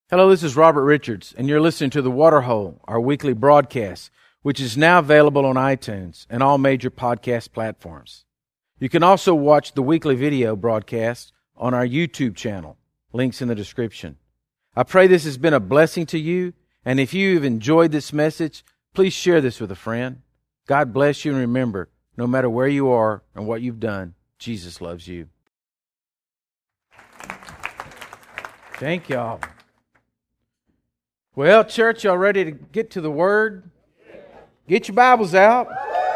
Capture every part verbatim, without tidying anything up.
Hello, this is Robert Richards, and you're listening to The Waterhole, our weekly broadcast, which is now available on iTunes and all major podcast platforms. You can also watch the weekly video broadcast on our YouTube channel. Links in the description. I pray this has been a blessing to you, and if you've enjoyed this message, please share this with a friend. God bless you, and remember, no matter where you are and what you've done, Jesus loves you. Thank y'all. Well, church, y'all ready to get to the Word? Get your Bibles out.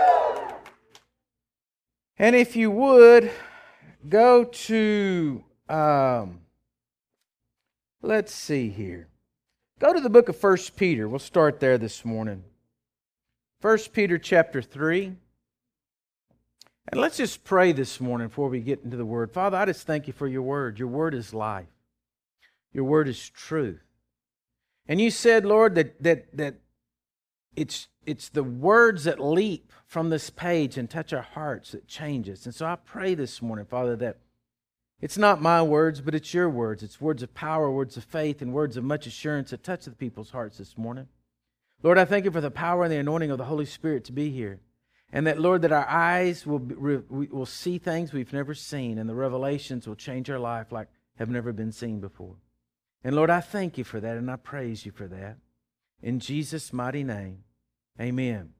And if you would, go to, um, let's see here. Go to the book of First Peter. We'll start there this morning. First Peter chapter three. And let's just pray this morning before we get into the Word. Father, I just thank you for your Word. Your Word is life. Your Word is truth. And you said, Lord, that that that it's it's the words that leap from this page and touch our hearts that change us. And so I pray this morning, Father, that it's not my words, but it's your words. It's words of power, words of faith, and words of much assurance that touch the people's hearts this morning. Lord, I thank you for the power and the anointing of the Holy Spirit to be here. And that, Lord, that our eyes will be, will see things we've never seen, and the revelations will change our life like have never been seen before. And Lord, I thank you for that, and I praise you for that. In Jesus' mighty name, amen.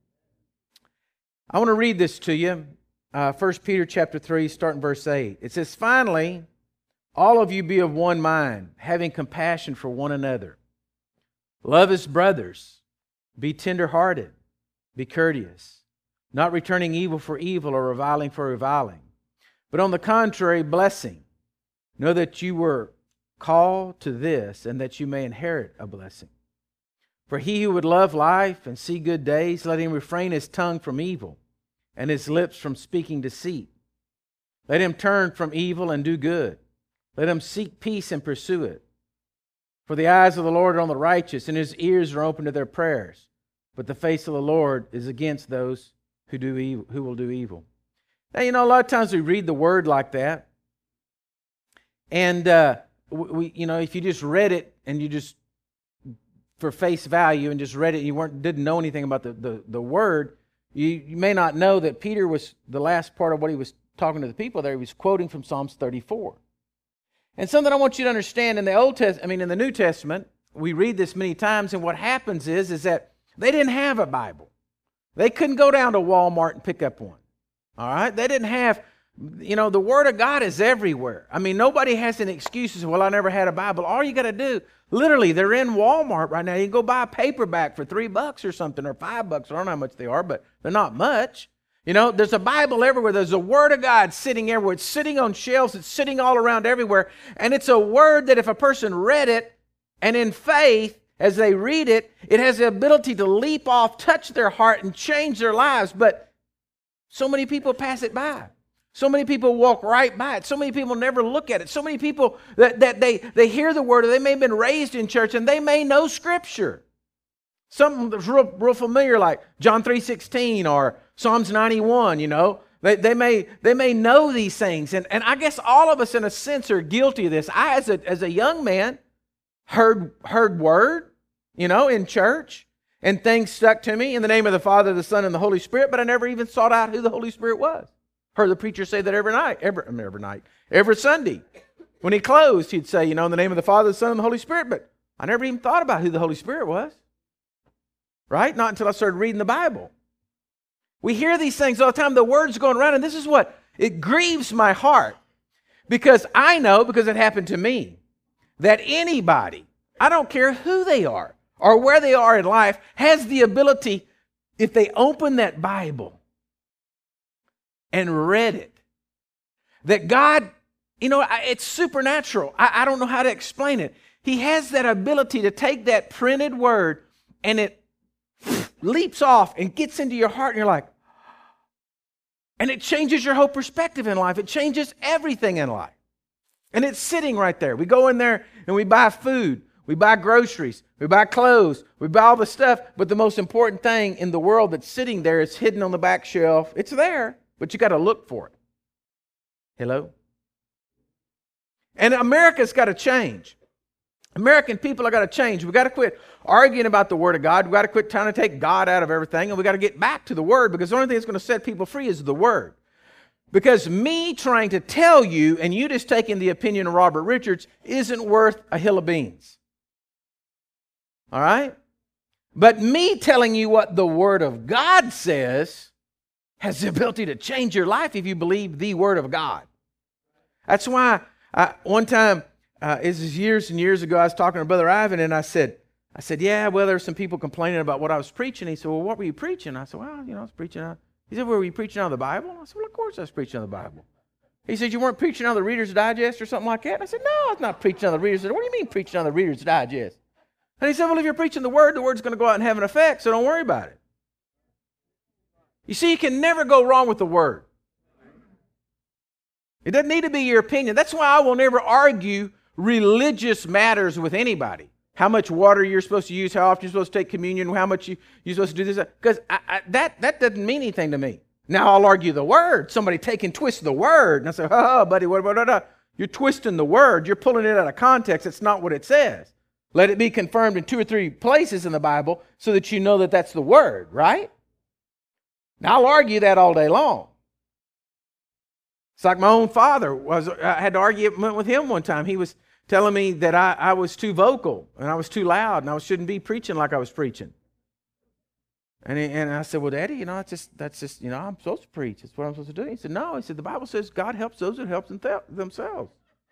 I want to read this to you. Uh, First Peter chapter three, starting verse eight. It says, "Finally, all of you be of one mind, having compassion for one another. Love as brothers. Be tender-hearted. Be courteous. Not returning evil for evil or reviling for reviling. But on the contrary, blessing. Know that you were called to this, and that you may inherit a blessing. For he who would love life and see good days, let him refrain his tongue from evil, and his lips from speaking deceit. Let him turn from evil and do good. Let him seek peace and pursue it. For the eyes of the Lord are on the righteous, and his ears are open to their prayers. But the face of the Lord is against those who do evil, who will do evil." Now, you know, a lot of times we read the word like that, and uh, we, you know, if you just read it and you just, for face value, and just read it and you weren't didn't know anything about the, the, the word, you, you may not know that Peter was, the last part of what he was talking to the people there, he was quoting from Psalms thirty-four. And something I want you to understand, in the Old Testament, I mean in the New Testament, we read this many times, and what happens is, is that they didn't have a Bible. They couldn't go down to Walmart and pick up one. All right? They didn't have, you know, the Word of God is everywhere. I mean, nobody has any excuses, well, I never had a Bible. All you got to do, literally, they're in Walmart right now. You can go buy a paperback for three bucks or something, or five bucks. I don't know how much they are, but they're not much. You know, there's a Bible everywhere. There's a Word of God sitting everywhere. It's sitting on shelves. It's sitting all around everywhere. And it's a word that if a person read it, and in faith, as they read it, it has the ability to leap off, touch their heart, and change their lives. But so many people pass it by. So many people walk right by it. So many people never look at it. So many people that, that they, they hear the word, or they may have been raised in church, and they may know Scripture. Something that's real, real familiar, like John three sixteen or Psalms ninety-one, you know. They, they, may, they may know these things. And, and I guess all of us, in a sense, are guilty of this. I, as a, as a young man, heard, heard word, you know, in church, and things stuck to me in the name of the Father, the Son, and the Holy Spirit, but I never even sought out who the Holy Spirit was. Heard the preacher say that every night, every, every night, every Sunday. When he closed, he'd say, you know, in the name of the Father, the Son, and the Holy Spirit, but I never even thought about who the Holy Spirit was. Right? Not until I started reading the Bible. We hear these things all the time. The word's going around, and this is what, it grieves my heart. Because I know, because it happened to me, that anybody, I don't care who they are or where they are in life, has the ability, if they open that Bible and read it, that God, you know, it's supernatural. I, I don't know how to explain it. He has that ability to take that printed word, and it leaps off and gets into your heart, and you're like, and it changes your whole perspective in life. It changes everything in life. And it's sitting right there. We go in there and we buy food. We buy groceries. We buy clothes. We buy all the stuff. But the most important thing in the world that's sitting there is hidden on the back shelf. It's there, but you got to look for it. Hello? And America's got to change. American people have got to change. We've got to quit arguing about the Word of God. We've got to quit trying to take God out of everything, and we've got to get back to the Word, because the only thing that's going to set people free is the Word. Because me trying to tell you, and you just taking the opinion of Robert Richards, isn't worth a hill of beans. All right? But me telling you what the Word of God says has the ability to change your life if you believe the Word of God. That's why I, one time, uh, this is years and years ago, I was talking to Brother Ivan, and I said, I said, yeah, well, there were some people complaining about what I was preaching. He said, well, what were you preaching? I said, well, you know, I was preaching out. He said, well, were you preaching out of the Bible? I said, well, of course I was preaching out of the Bible. He said, you weren't preaching out of the Reader's Digest or something like that? And I said, no, I was not preaching out of the Reader's Digest. What do you mean preaching out of the Reader's Digest? And he said, well, if you're preaching the Word, the Word's going to go out and have an effect, so don't worry about it. You see, you can never go wrong with the Word. It doesn't need to be your opinion. That's why I will never argue religious matters with anybody. How much water you're supposed to use, how often you're supposed to take communion, how much you, you're supposed to do this. Because that, that doesn't mean anything to me. Now I'll argue the Word. Somebody take and twist the Word. And I say, oh, buddy, what, what, what, what? You're twisting the Word. You're pulling it out of context. It's not what it says. Let it be confirmed in two or three places in the Bible so that you know that that's the Word, right? Now I'll argue that all day long. It's like my own father was. I had to argue with him one time. He was telling me that I, I was too vocal and I was too loud and I shouldn't be preaching like I was preaching. And he, and I said, well, Daddy, you know, that's just, that's just, you know, I'm supposed to preach. That's what I'm supposed to do. He said, no. He said, the Bible says God helps those that help themselves.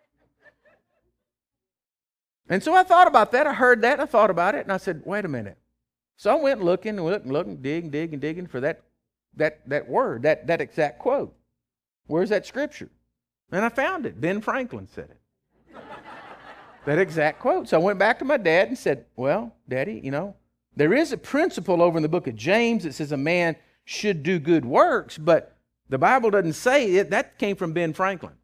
And so I thought about that. I heard that. I thought about it. And I said, wait a minute. So I went looking and looking, looking, digging, digging, digging for that, that, that word, that, that exact quote. Where's that scripture? And I found it. Ben Franklin said it. That exact quote. So I went back to my dad and said, well, Daddy, you know, there is a principle over in the book of James that says a man should do good works, but the Bible doesn't say it. That came from Ben Franklin.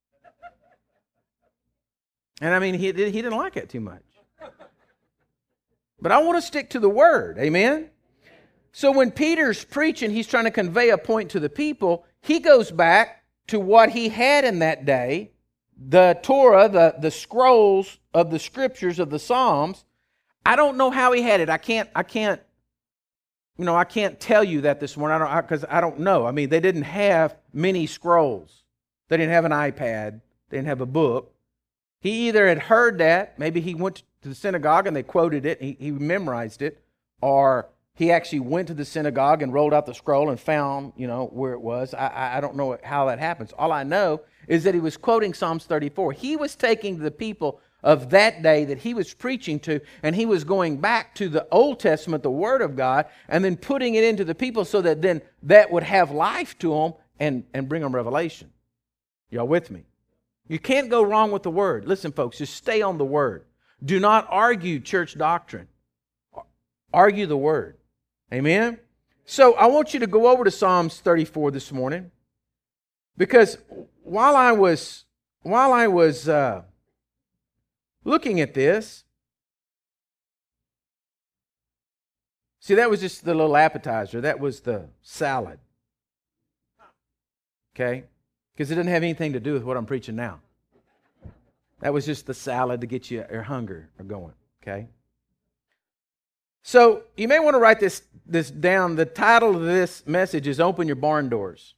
And I mean, he, he didn't like it too much. But I want to stick to the Word. Amen? So when Peter's preaching, he's trying to convey a point to the people. He goes back to what he had in that day, the Torah, the, the scrolls of the scriptures of the Psalms. I don't know how he had it. I can't, I can't, you know, I can't tell you that this morning. I don't, because I, I don't know. I mean, they didn't have many scrolls. They didn't have an iPad. They didn't have a book. He either had heard that, maybe he went to the synagogue and they quoted it, he, he memorized it, or he actually went to the synagogue and rolled out the scroll and found, you know, where it was. I, I don't know how that happens. All I know is that he was quoting Psalms thirty-four. He was taking the people of that day that he was preaching to, and he was going back to the Old Testament, the Word of God, and then putting it into the people so that then that would have life to them and, and bring them revelation. Y'all with me? You can't go wrong with the Word. Listen, folks, just stay on the Word. Do not argue church doctrine. Argue the Word. Amen? So I want you to go over to Psalms thirty-four this morning, because while I was while I was uh, looking at this, see, that was just the little appetizer. That was the salad. Okay? Because it doesn't have anything to do with what I'm preaching now. That was just the salad to get you your hunger going. Okay? So you may want to write this, this down. The title of this message is Open Your Barn Doors.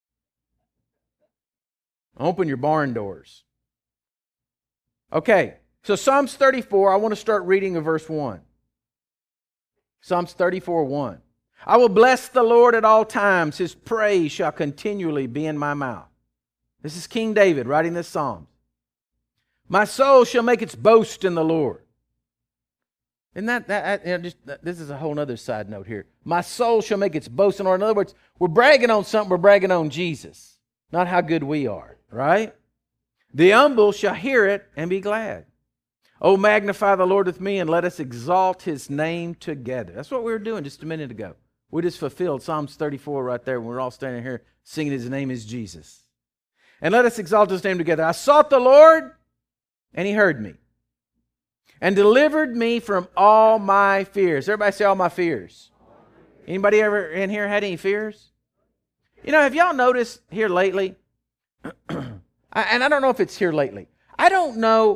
Open your barn doors. Okay, so Psalms thirty-four, I want to start reading in verse one. Psalms thirty-four, one. I will bless the Lord at all times. His praise shall continually be in my mouth. This is King David writing this psalm. My soul shall make its boast in the Lord. And that, that you know, just, this is a whole other side note here. My soul shall make its boast in the Lord. In other words, we're bragging on something, we're bragging on Jesus, not how good we are, right? The humble shall hear it and be glad. Oh, magnify the Lord with me and let us exalt His name together. That's what we were doing just a minute ago. We just fulfilled Psalms thirty-four right there when we're all standing here singing His name is Jesus. And let us exalt His name together. I sought the Lord and He heard me and delivered me from all my fears. Everybody say all my fears. Anybody ever in here had any fears? You know, have y'all noticed here lately, and I don't know if it's here lately, I don't know,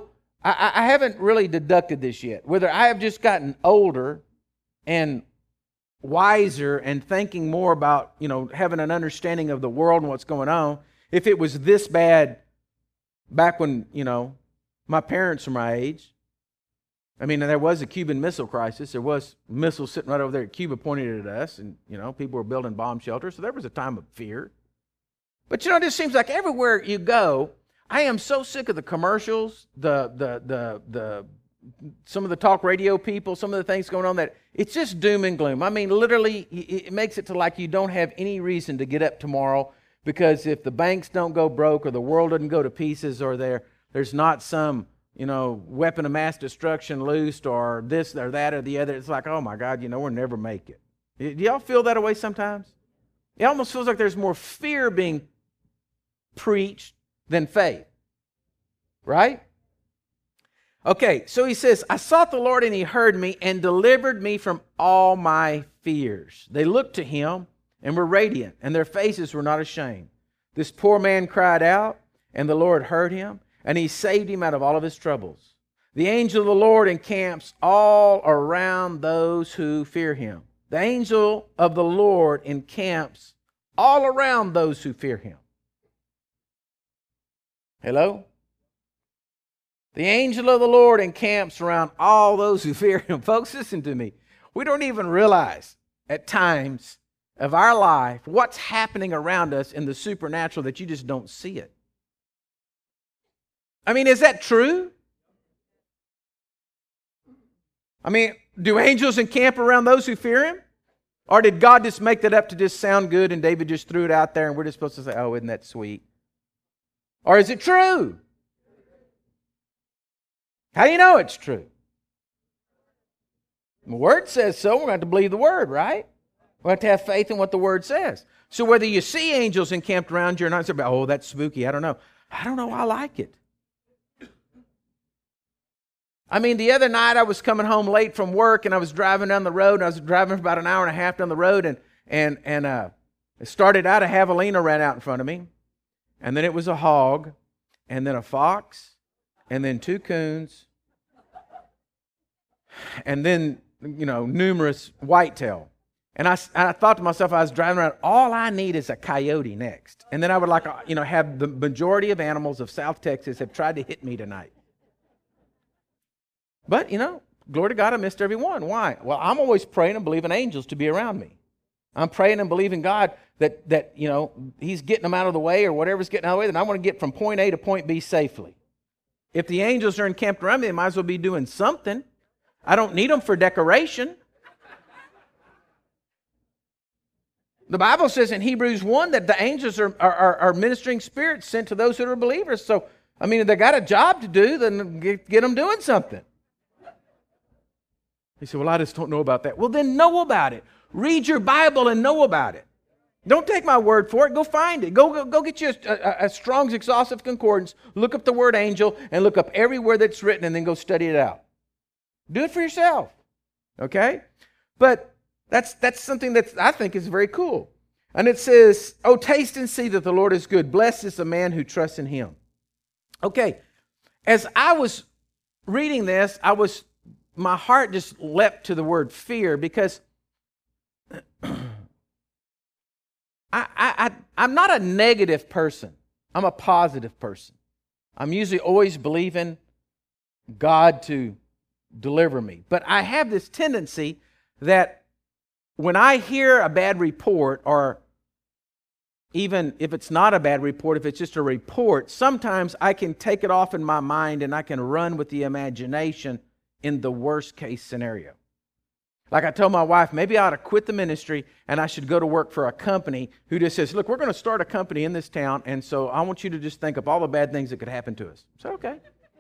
I, I haven't really deducted this yet, whether I have just gotten older and wiser and thinking more about, you know, having an understanding of the world and what's going on. If it was this bad back when, you know, my parents were my age. I mean, there was a Cuban Missile Crisis. There was missiles sitting right over there at Cuba pointed at us, and, you know, people were building bomb shelters, so there was a time of fear. But, you know, it just seems like everywhere you go, I am so sick of the commercials, the the the the some of the talk radio people, some of the things going on that it's just doom and gloom. I mean, literally, it makes it to like you don't have any reason to get up tomorrow, because if the banks don't go broke or the world doesn't go to pieces or there there's not some, you know, weapon of mass destruction loosed or this or that or the other, it's like, oh my God, you know, we'll never make it. Do y'all feel that way sometimes? It almost feels like there's more fear being preached than faith. Right? Okay, so he says, I sought the Lord and he heard me and delivered me from all my fears. They looked to him and were radiant, and their faces were not ashamed. This poor man cried out, and the Lord heard him, and he saved him out of all of his troubles. The angel of the Lord encamps all around those who fear him. The angel of the Lord encamps all around those who fear him. Hello? The angel of the Lord encamps around all those who fear him. Folks, listen to me. We don't even realize at times of our life what's happening around us in the supernatural that you just don't see it. I mean, is that true? I mean, do angels encamp around those who fear him? Or did God just make that up to just sound good and David just threw it out there and we're just supposed to say, oh, isn't that sweet? Or is it true? How do you know it's true? The Word says so. We're going to have to believe the Word, right? We have to have faith in what the Word says. So whether you see angels encamped around you or not, say, oh, that's spooky. I don't know. I don't know. I like it. I mean, the other night I was coming home late from work and I was driving down the road. And I was driving for about an hour and a half down the road, and and and uh, it started out a javelina ran out in front of me, and then it was a hog, and then a fox, and then two coons, and then, you know, numerous whitetail. And I, I thought to myself, I was driving around, all I need is a coyote next. And then I would like, you know, have the majority of animals of South Texas have tried to hit me tonight. But, you know, glory to God, I missed every one. Why? Well, I'm always praying and believing angels to be around me. I'm praying and believing God that, that, you know, He's getting them out of the way or whatever's getting out of the way, then I want to get from point A to point B safely. If the angels are encamped around me, they might as well be doing something. I don't need them for decoration. The Bible says in Hebrews one that the angels are, are, are ministering spirits sent to those who are believers. So, I mean, if they got a job to do, then get, get them doing something. He said, well, I just don't know about that. Well, then know about it. Read your Bible and know about it. Don't take my word for it. Go find it. Go, go, go get you a, a, a Strong's Exhaustive Concordance. Look up the word angel and look up everywhere that's written and then go study it out. Do it for yourself. Okay? But that's that's something that I think is very cool. And it says, oh, taste and see that the Lord is good. Blessed is the man who trusts in Him. Okay. As I was reading this, I was my heart just leapt to the word fear, because I, I, I, I'm not a negative person. I'm a positive person. I'm usually always believing God to deliver me. But I have this tendency that when I hear a bad report, or even if it's not a bad report, if it's just a report, sometimes I can take it off in my mind and I can run with the imagination in the worst case scenario. Like I told my wife, maybe I ought to quit the ministry and I should go to work for a company who just says, look, we're going to start a company in this town, and so I want you to just think of all the bad things that could happen to us. So, okay.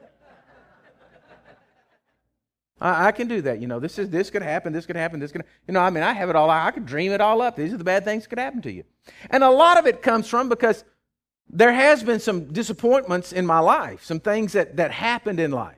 I, I can do that. You know, this is this could happen, this could happen, this could, you know, I mean, I have it all. I could dream it all up. These are the bad things that could happen to you. And a lot of it comes from because there has been some disappointments in my life, some things that, that happened in life.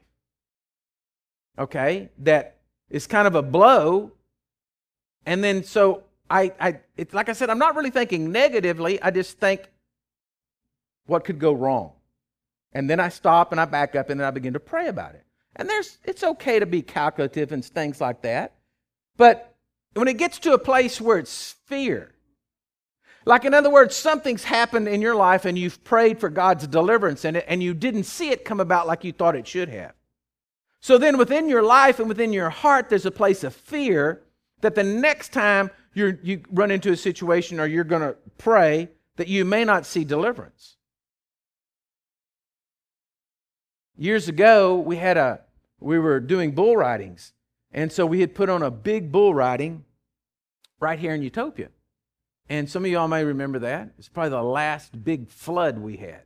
Okay, that is kind of a blow. And then so I, I it's like I said, I'm not really thinking negatively. I just think what could go wrong. And then I stop and I back up and then I begin to pray about it. And there's it's okay to be calculative and things like that. But when it gets to a place where it's fear, like in other words, something's happened in your life and you've prayed for God's deliverance in it and you didn't see it come about like you thought it should have. So then within your life and within your heart, there's a place of fear that the next time you're, you run into a situation or you're going to pray that you may not see deliverance. Years ago, we had a we were doing bull ridings, and so we had put on a big bull riding right here in Utopia. And some of y'all may remember that. It's probably the last big flood we had.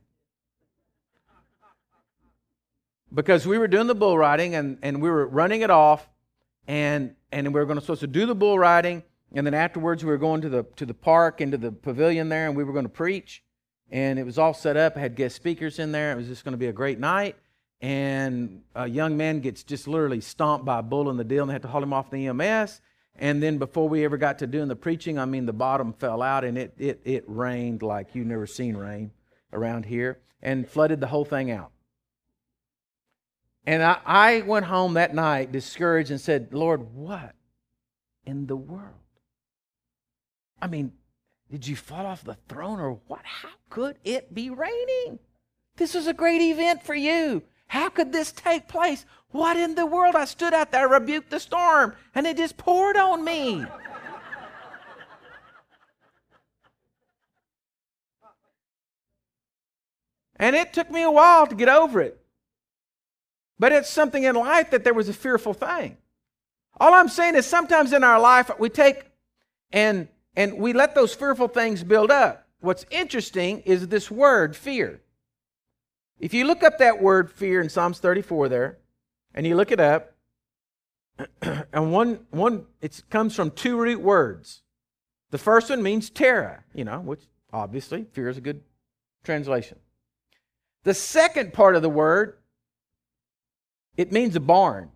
Because we were doing the bull riding and, and we were running it off, and and we were going to supposed to do the bull riding, and then afterwards we were going to the to the park, into the pavilion there, and we were going to preach. And it was all set up, had guest speakers in there. It was just going to be a great night. And a young man gets just literally stomped by a bull in the deal, and they had to haul him off the E M S. And then before we ever got to doing the preaching, I mean, the bottom fell out, and it it it rained like you've never seen rain around here, and flooded the whole thing out. And I, I went home that night discouraged and said, Lord, what in the world? I mean, did you fall off the throne or what? How could it be raining? This was a great event for you. How could this take place? What in the world? I stood out there, rebuked the storm, and it just poured on me. And it took me a while to get over it. But it's something in life that there was a fearful thing. All I'm saying is sometimes in our life we take and, and we let those fearful things build up. What's interesting is this word, fear. If you look up that word fear in Psalms thirty-four there, and you look it up, and one, one it comes from two root words. The first one means terror, you know, which obviously fear is a good translation. The second part of the word, it means a barn,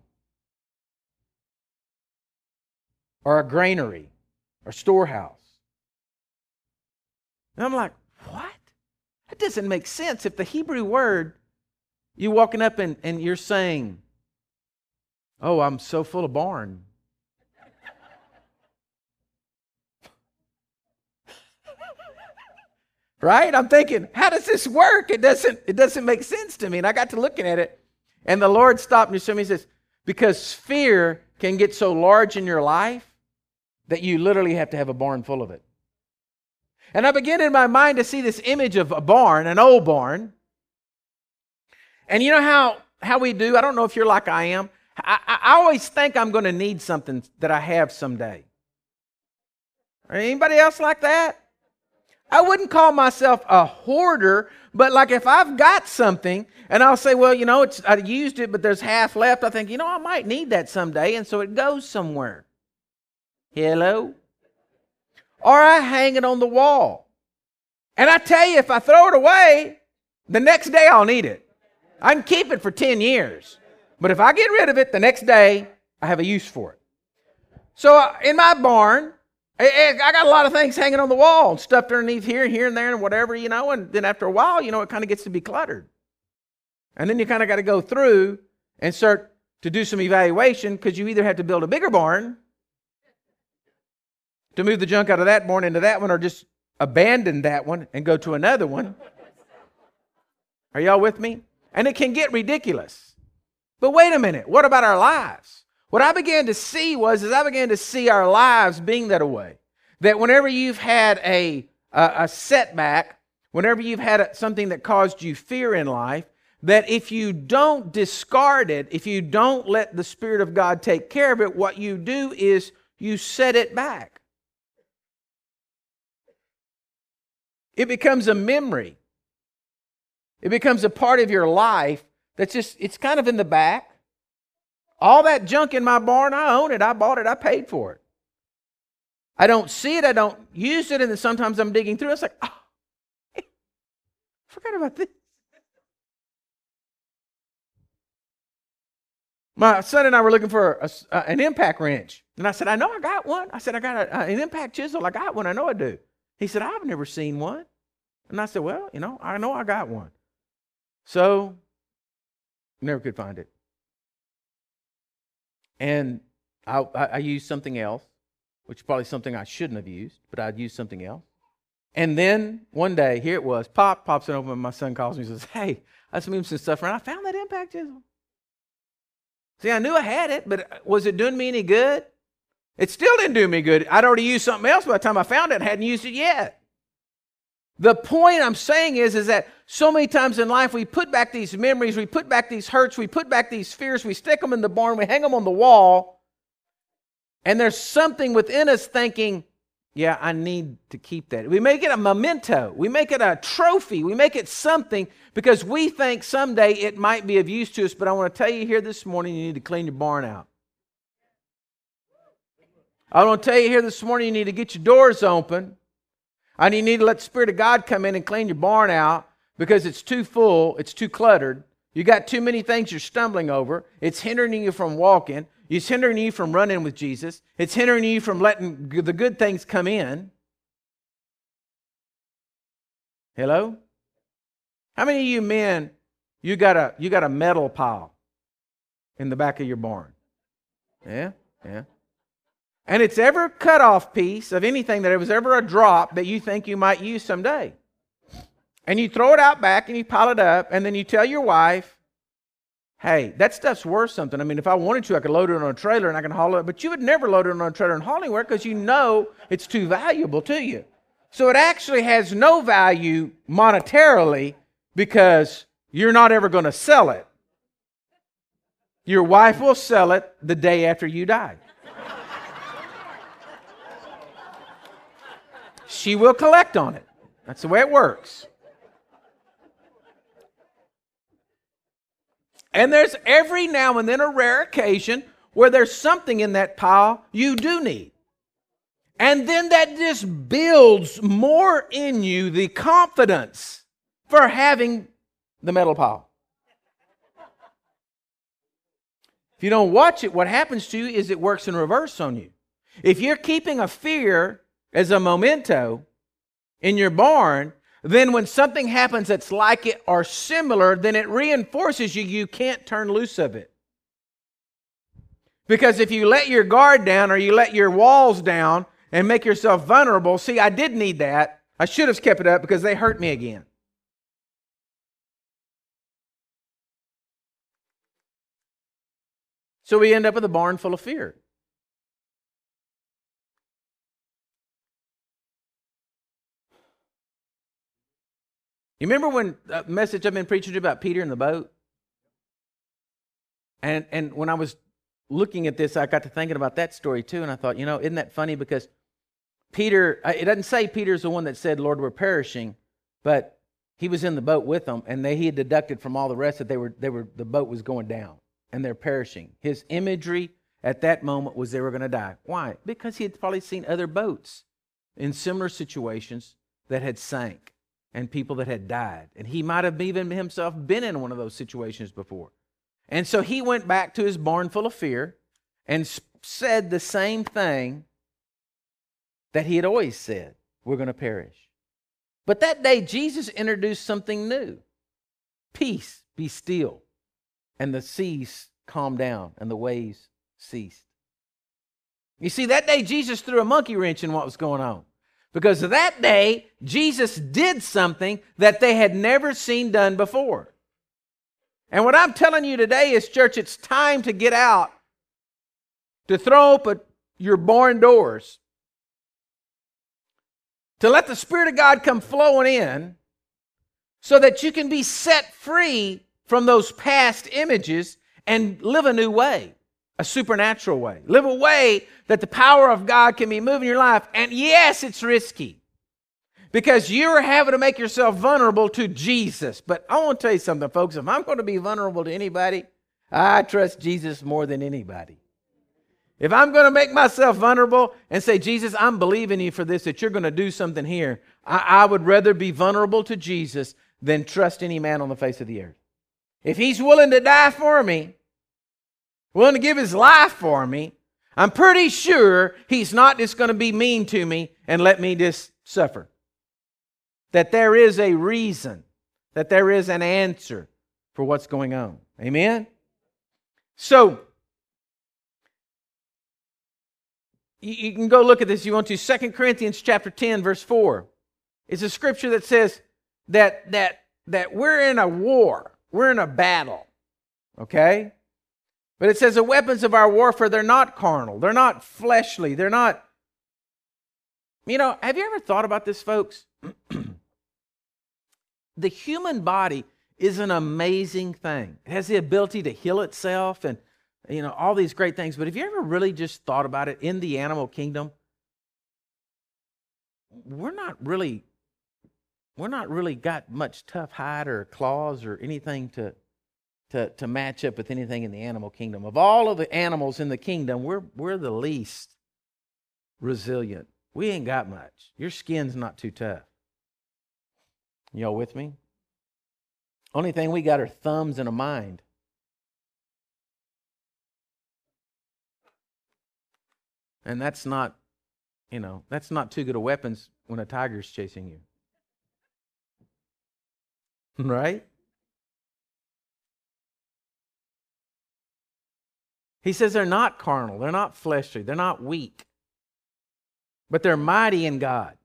or a granary, or storehouse. And I'm like, what? That doesn't make sense. If the Hebrew word, you're walking up and, and you're saying, oh, I'm so full of barn. Right? I'm thinking, how does this work? It doesn't, it doesn't make sense to me. And I got to looking at it, and the Lord stopped me and showed me, He says, because fear can get so large in your life that you literally have to have a barn full of it. And I began in my mind to see this image of a barn, an old barn. And you know how, how we do? I don't know if you're like I am. I, I always think I'm going to need something that I have someday. Anybody else like that? I wouldn't call myself a hoarder, but like if I've got something and I'll say, well, you know, it's I used it, but there's half left. I think, you know, I might need that someday. And so it goes somewhere. Hello? Or I hang it on the wall. And I tell you, if I throw it away, the next day I'll need it. I can keep it for ten years. But if I get rid of it, the next day I have a use for it. So in my barn, I got a lot of things hanging on the wall, stuffed underneath here and here and there and whatever, you know. And then after a while, you know, it kind of gets to be cluttered. And then you kind of got to go through and start to do some evaluation, because you either have to build a bigger barn to move the junk out of that barn into that one, or just abandon that one and go to another one. Are y'all with me? And it can get ridiculous. But wait a minute, what about our lives? What I began to see was, is I began to see our lives being that way. That whenever you've had a, a, a setback, whenever you've had a, something that caused you fear in life, that if you don't discard it, if you don't let the Spirit of God take care of it, what you do is you set it back. It becomes a memory. It becomes a part of your life that's just, it's kind of in the back. All that junk in my barn, I own it, I bought it, I paid for it. I don't see it, I don't use it, and then sometimes I'm digging through it, it's like, oh, I forgot about this. My son and I were looking for a, a, an impact wrench. And I said, I know I got one. I said, I got a, an impact chisel, I got one, I know I do. He said, I've never seen one. And I said, well, you know, I know I got one. So, never could find it. And I, I, I used something else, which is probably something I shouldn't have used, but I'd used something else. And then one day, here it was, pop, pops it open, and my son calls me and says, hey, I just moved some stuff around. I found that impact chisel. See, I knew I had it, but was it doing me any good? It still didn't do me good. I'd already used something else by the time I found it. I hadn't used it yet. The point I'm saying is, is that so many times in life we put back these memories, we put back these hurts, we put back these fears, we stick them in the barn, we hang them on the wall, and there's something within us thinking, yeah, I need to keep that. We make it a memento. We make it a trophy. We make it something because we think someday it might be of use to us. But I want to tell you here this morning, you need to clean your barn out. I want to tell you here this morning, you need to get your doors open. And you need to let the Spirit of God come in and clean your barn out because it's too full, it's too cluttered. You got too many things you're stumbling over. It's hindering you from walking. It's hindering you from running with Jesus. It's hindering you from letting the good things come in. Hello? How many of you men, you got a, you got a metal pile in the back of your barn? Yeah, yeah. And it's ever cut off piece of anything that it was ever a drop that you think you might use someday. And you throw it out back and you pile it up and then you tell your wife, hey, that stuff's worth something. I mean, if I wanted to, I could load it on a trailer and I can haul it. But you would never load it on a trailer and haul anywhere because you know it's too valuable to you. So it actually has no value monetarily because you're not ever going to sell it. Your wife will sell it the day after you die. She will collect on it. That's the way it works. And there's every now and then a rare occasion where there's something in that pile you do need. And then that just builds more in you the confidence for having the metal pile. If you don't watch it, what happens to you is it works in reverse on you. If you're keeping a fear as a memento in your barn, then when something happens that's like it or similar, then it reinforces you. You can't turn loose of it. Because if you let your guard down or you let your walls down and make yourself vulnerable, see, I did need that. I should have kept it up because they hurt me again. So we end up with a barn full of fear. You remember when a message I've been preaching to you about Peter in the boat? And and when I was looking at this, I got to thinking about that story too, and I thought, you know, isn't that funny? Because Peter, it doesn't say Peter's the one that said, Lord, we're perishing, but he was in the boat with them, and they, he had deducted from all the rest that they were they were the boat was going down, and they're perishing. His imagery at that moment was they were going to die. Why? Because he had probably seen other boats in similar situations that had sank. And people that had died. And he might have even himself been in one of those situations before. And so he went back to his barn full of fear and said the same thing that he had always said. We're going to perish. But that day, Jesus introduced something new. Peace, be still. And the seas calmed down and the waves ceased. You see, that day, Jesus threw a monkey wrench in what was going on. Because that day, Jesus did something that they had never seen done before. And what I'm telling you today is, church, it's time to get out, to throw open your barn doors, to let the Spirit of God come flowing in so that you can be set free from those past images and live a new way. A supernatural way. Live a way that the power of God can be moving your life. And yes, it's risky. Because you're having to make yourself vulnerable to Jesus. But I want to tell you something, folks. If I'm going to be vulnerable to anybody, I trust Jesus more than anybody. If I'm going to make myself vulnerable and say, Jesus, I'm believing you for this, that you're going to do something here, I, I would rather be vulnerable to Jesus than trust any man on the face of the earth. If he's willing to die for me, willing to give his life for me, I'm pretty sure he's not just going to be mean to me and let me just suffer. That there is a reason, that there is an answer, for what's going on. Amen? So, you, you can go look at this if you want to. Second Corinthians chapter ten, verse four. It's a scripture that says that, that, that we're in a war. We're in a battle. Okay? But it says the weapons of our warfare, they're not carnal. They're not fleshly. They're not... You know, have you ever thought about this, folks? The human body is an amazing thing. It has the ability to heal itself and, you know, all these great things. But have you ever really just thought about it in the animal kingdom? We're not really, we're not really got much tough hide or claws or anything to, to, to match up with anything in the animal kingdom. Of all of the animals in the kingdom, we're, we're the least resilient. We ain't got much. Your skin's not too tough. Y'all with me? Only thing we got are thumbs and a mind. And that's not, you know, that's not too good of weapons when a tiger's chasing you. Right? He says they're not carnal, they're not fleshly, they're not weak, but they're mighty in God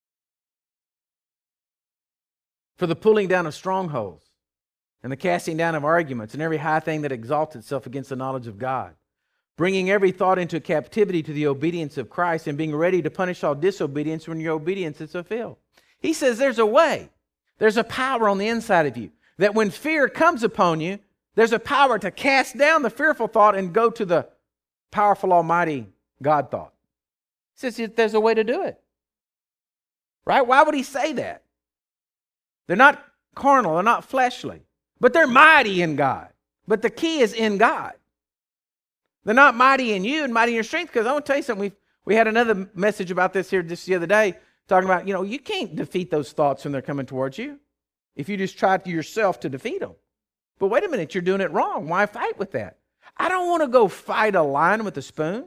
for the pulling down of strongholds and the casting down of arguments and every high thing that exalts itself against the knowledge of God, bringing every thought into captivity to the obedience of Christ and being ready to punish all disobedience when your obedience is fulfilled. He says there's a way, there's a power on the inside of you, that when fear comes upon you, there's a power to cast down the fearful thought and go to the powerful, almighty God thought. He says there's a way to do it. Right? Why would he say that? They're not carnal, they're not fleshly, but they're mighty in God. But the key is in God. They're not mighty in you and mighty in your strength, because I want to tell you something. We we had another message about this here just the other day, talking about, you know, you can't defeat those thoughts when they're coming towards you if you just try to yourself to defeat them. But wait a minute, you're doing it wrong. Why fight with that? I don't want to go fight a lion with a spoon.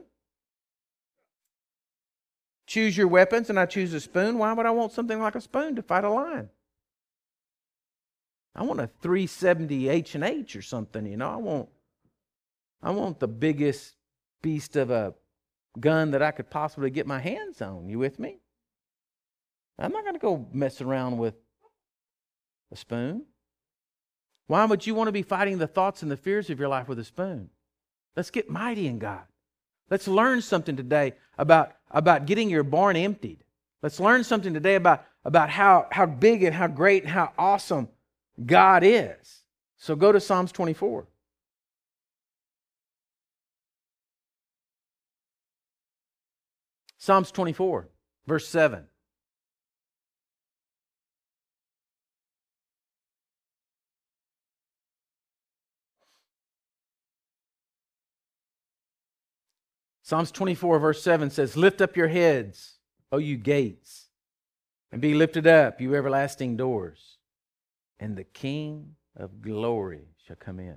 Choose your weapons and I choose a spoon. Why would I want something like a spoon to fight a lion? I want a three seventy H and H or something, you know. I want, I want the biggest beast of a gun that I could possibly get my hands on. You with me? I'm not going to go mess around with a spoon. Why would you want to be fighting the thoughts and the fears of your life with a spoon? Let's get mighty in God. Let's learn something today about, about getting your barn emptied. Let's learn something today about, about how, how big and how great and how awesome God is. So go to Psalms twenty-four. Psalms twenty-four, verse seven. Psalms twenty-four, verse seven says, "Lift up your heads, O you gates, and be lifted up, you everlasting doors, and the King of glory shall come in."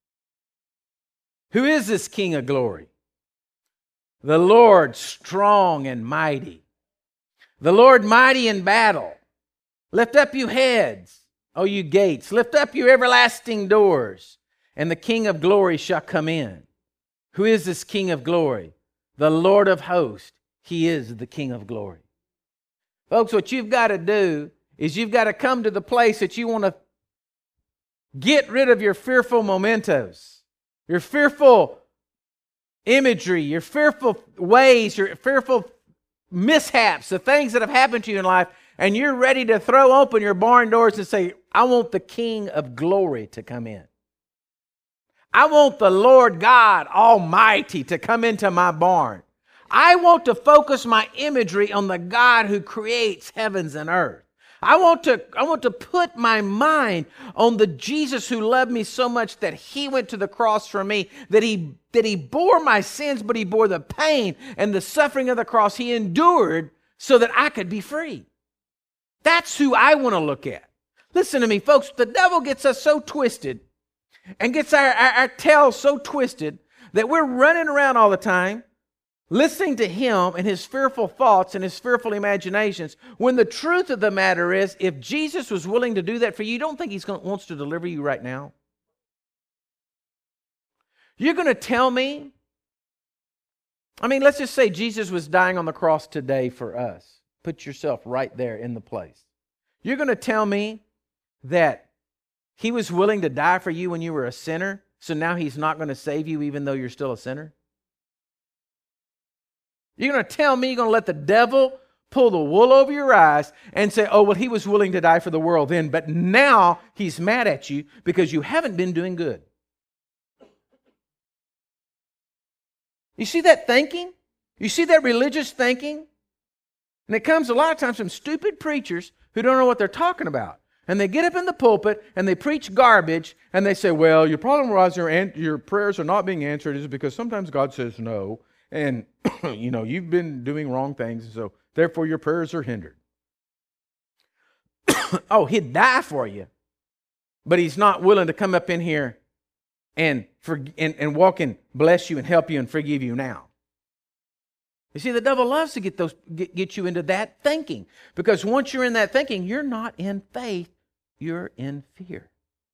Who is this King of glory? The Lord strong and mighty. The Lord mighty in battle. Lift up you heads, O you gates. Lift up you everlasting doors, and the King of glory shall come in. Who is this King of glory? The Lord of hosts. He is the King of glory. Folks, what you've got to do is you've got to come to the place that you want to get rid of your fearful mementos, your fearful imagery, your fearful ways, your fearful mishaps, the things that have happened to you in life, and you're ready to throw open your barn doors and say, I want the King of glory to come in. I want the Lord God Almighty to come into my barn. I want to focus my imagery on the God who creates heavens and earth. I want to, I want to put my mind on the Jesus who loved me so much that he went to the cross for me, that he, that he bore my sins, but he bore the pain and the suffering of the cross. He endured so that I could be free. That's who I want to look at. Listen to me, folks. The devil gets us so twisted and gets our, our, our tails so twisted that we're running around all the time listening to him and his fearful thoughts and his fearful imaginations, when the truth of the matter is, if Jesus was willing to do that for you, you don't think he wants to deliver you right now? You're going to tell me, I mean, let's just say Jesus was dying on the cross today for us. Put yourself right there in the place. You're going to tell me that He was willing to die for you when you were a sinner, so now He's not going to save you even though you're still a sinner? You're going to tell me you're going to let the devil pull the wool over your eyes and say, oh, well, He was willing to die for the world then, but now He's mad at you because you haven't been doing good. You see that thinking? You see that religious thinking? And it comes a lot of times from stupid preachers who don't know what they're talking about. And they get up in the pulpit and they preach garbage and they say, well, your problem was your, an- your prayers are not being answered is because sometimes God says no. And, you know, you've been doing wrong things, so therefore your prayers are hindered. Oh, He'd die for you, but He's not willing to come up in here and, for, and, and walk and bless you and help you and forgive you now. You see, the devil loves to get those get, get you into that thinking, because once you're in that thinking, you're not in faith, you're in fear.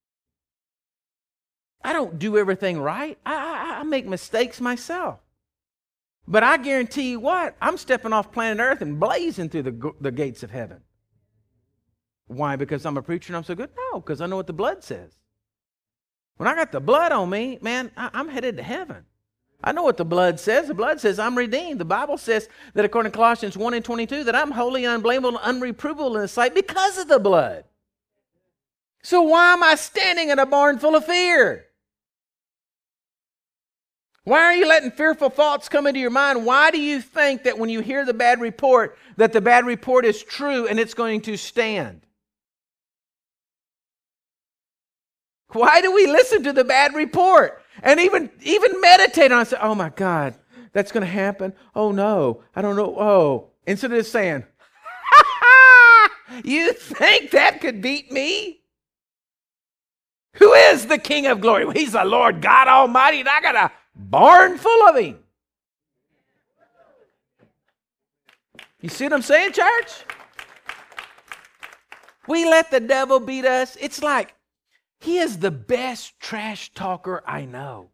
I don't do everything right. I, I, I make mistakes myself. But I guarantee you what, I'm stepping off planet Earth and blazing through the, the gates of heaven. Why? Because I'm a preacher and I'm so good? No, because I know what the blood says. When I got the blood on me, man, I, I'm headed to heaven. I know what the blood says. The blood says I'm redeemed. The Bible says that according to Colossians one and twenty-two, that I'm holy and unblameable and unreprovable in His sight because of the blood. So why am I standing in a barn full of fear? Why are you letting fearful thoughts come into your mind? Why do you think that when you hear the bad report, that the bad report is true and it's going to stand? Why do we listen to the bad report and even, even meditate on it and say, oh my God, that's going to happen? Oh no, I don't know. Oh, instead of just saying, ha ha, you think that could beat me? Who is the King of glory? Well, He's the Lord God Almighty, and I got a barn full of Him. You see what I'm saying, church? We let the devil beat us. It's like he is the best trash talker I know.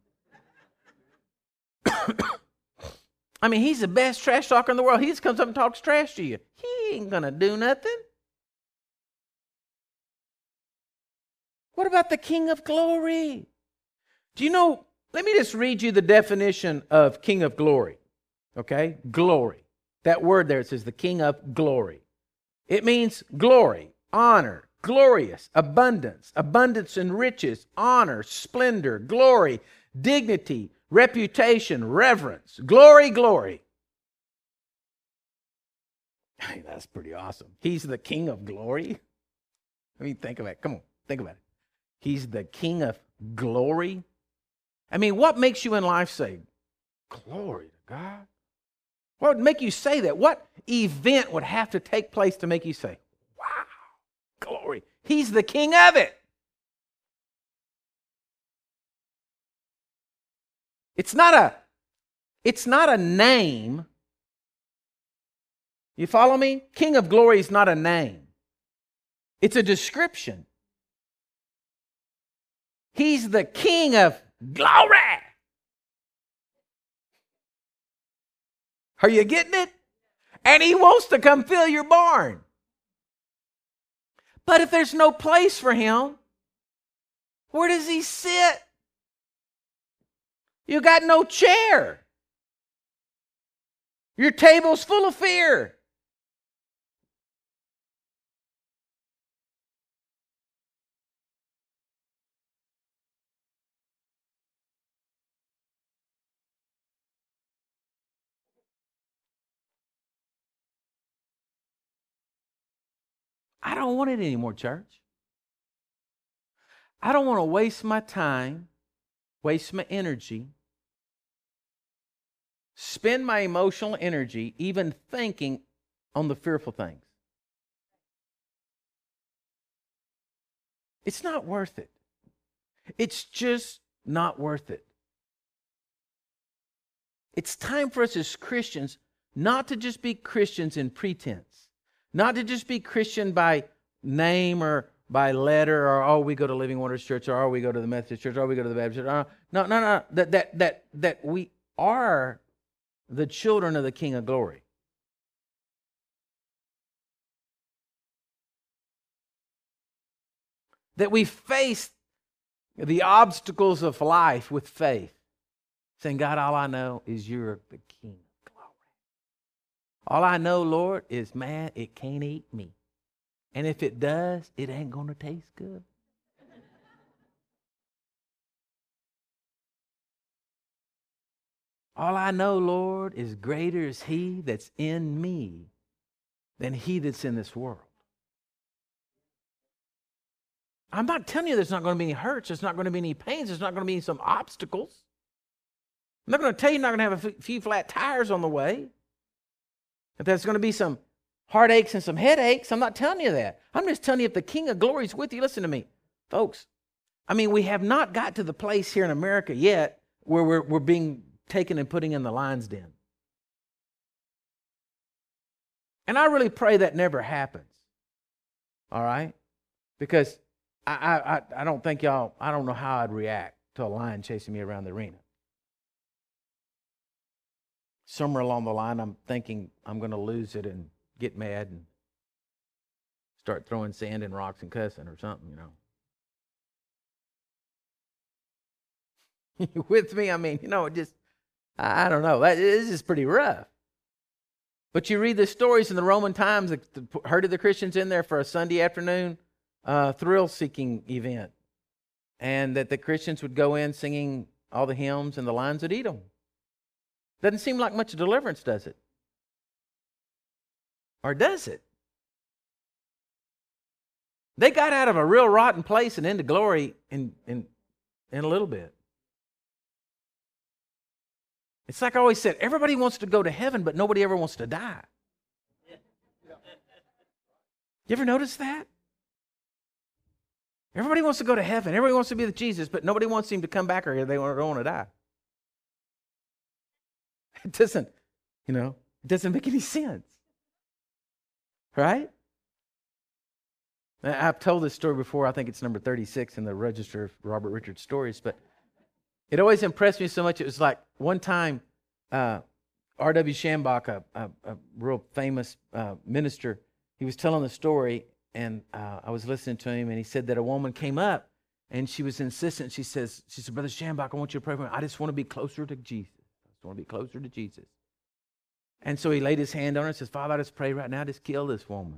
I mean, he's the best trash talker in the world. He just comes up and talks trash to you. He ain't going to do nothing. What about the King of glory? Do you know, let me just read you the definition of King of glory. Okay? Glory. That word there, it says the King of glory. It means glory, honor, glorious, abundance, abundance in riches, honor, splendor, glory, dignity, reputation, reverence. Glory, glory. Hey, that's pretty awesome. He's the King of glory. I mean, think about it. Come on, think about it. He's the King of glory. I mean, what makes you in life say, glory to God? What would make you say that? What event would have to take place to make you say, wow, glory? He's the King of it. It's not a, it's not a name. You follow me? King of glory is not a name. It's a description. He's the King of glory. Are you getting it? And He wants to come fill your barn. But if there's no place for Him, where does He sit? You got no chair. Your table's full of fear. I don't want it anymore, church. I don't want to waste my time, waste my energy, spend my emotional energy even thinking on the fearful things. It's not worth it. It's just not worth it. It's time for us as Christians not to just be Christians in pretense, not to just be Christian by name or by letter, or oh, we go to Living Waters Church, or oh, we go to the Methodist Church, or we go to the Baptist Church. Uh, no, no, no. That that that that we are the children of the King of Glory. That we face the obstacles of life with faith, saying, God, all I know is you're the King of Glory. All I know, Lord, is, man, it can't eat me. And if it does, it ain't going to taste good. All I know, Lord, is greater is He that's in me than he that's in this world. I'm not telling you there's not going to be any hurts, there's not going to be any pains, there's not going to be some obstacles. I'm not going to tell you you're not going to have a few flat tires on the way. If there's going to be some heartaches and some headaches, I'm not telling you that. I'm just telling you if the King of Glory is with you, listen to me, folks. I mean, we have not got to the place here in America yet where we're, we're being taken and putting in the lion's den. And I really pray that never happens. All right? Because I, I, I don't think y'all, I don't know how I'd react to a lion chasing me around the arena. Somewhere along the line, I'm thinking I'm going to lose it and get mad and start throwing sand and rocks and cussing or something, you know. You with me? I mean, you know, it just, I don't know. This is pretty rough. But you read the stories in the Roman times, the herded the Christians in there for a Sunday afternoon uh, thrill-seeking event. And that the Christians would go in singing all the hymns and the lions would eat them. Doesn't seem like much deliverance, does it? Or does it? They got out of a real rotten place and into glory in, in, in a little bit. It's like I always said, everybody wants to go to heaven, but nobody ever wants to die. You ever notice that? Everybody wants to go to heaven. Everybody wants to be with Jesus, but nobody wants him to come back or they don't want to die. It doesn't, you know, it doesn't make any sense. Right? I've told this story before. I think it's number thirty-six in the register of Robert Richards stories, but it always impressed me so much. It was like one time, uh, R W Schambach, a, a, a real famous uh, minister, he was telling the story, and uh, I was listening to him, and he said that a woman came up, and she was insistent. She says, she said, Brother Schambach, I want you to pray for me. I just want to be closer to Jesus. I just want to be closer to Jesus. And so he laid his hand on her and says, Father, I just pray right now, just kill this woman.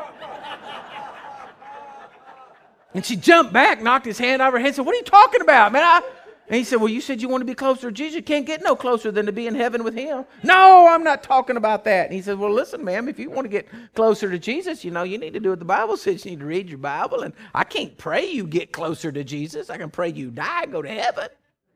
And she jumped back, knocked his hand out of her head, and said, what are you talking about, man? I... And he said, well, you said you want to be closer to Jesus. You can't get no closer than to be in heaven with him. No, I'm not talking about that. And he said, well, listen, ma'am, if you want to get closer to Jesus, you know, you need to do what the Bible says. You need to read your Bible. And I can't pray you get closer to Jesus. I can pray you die and go to heaven.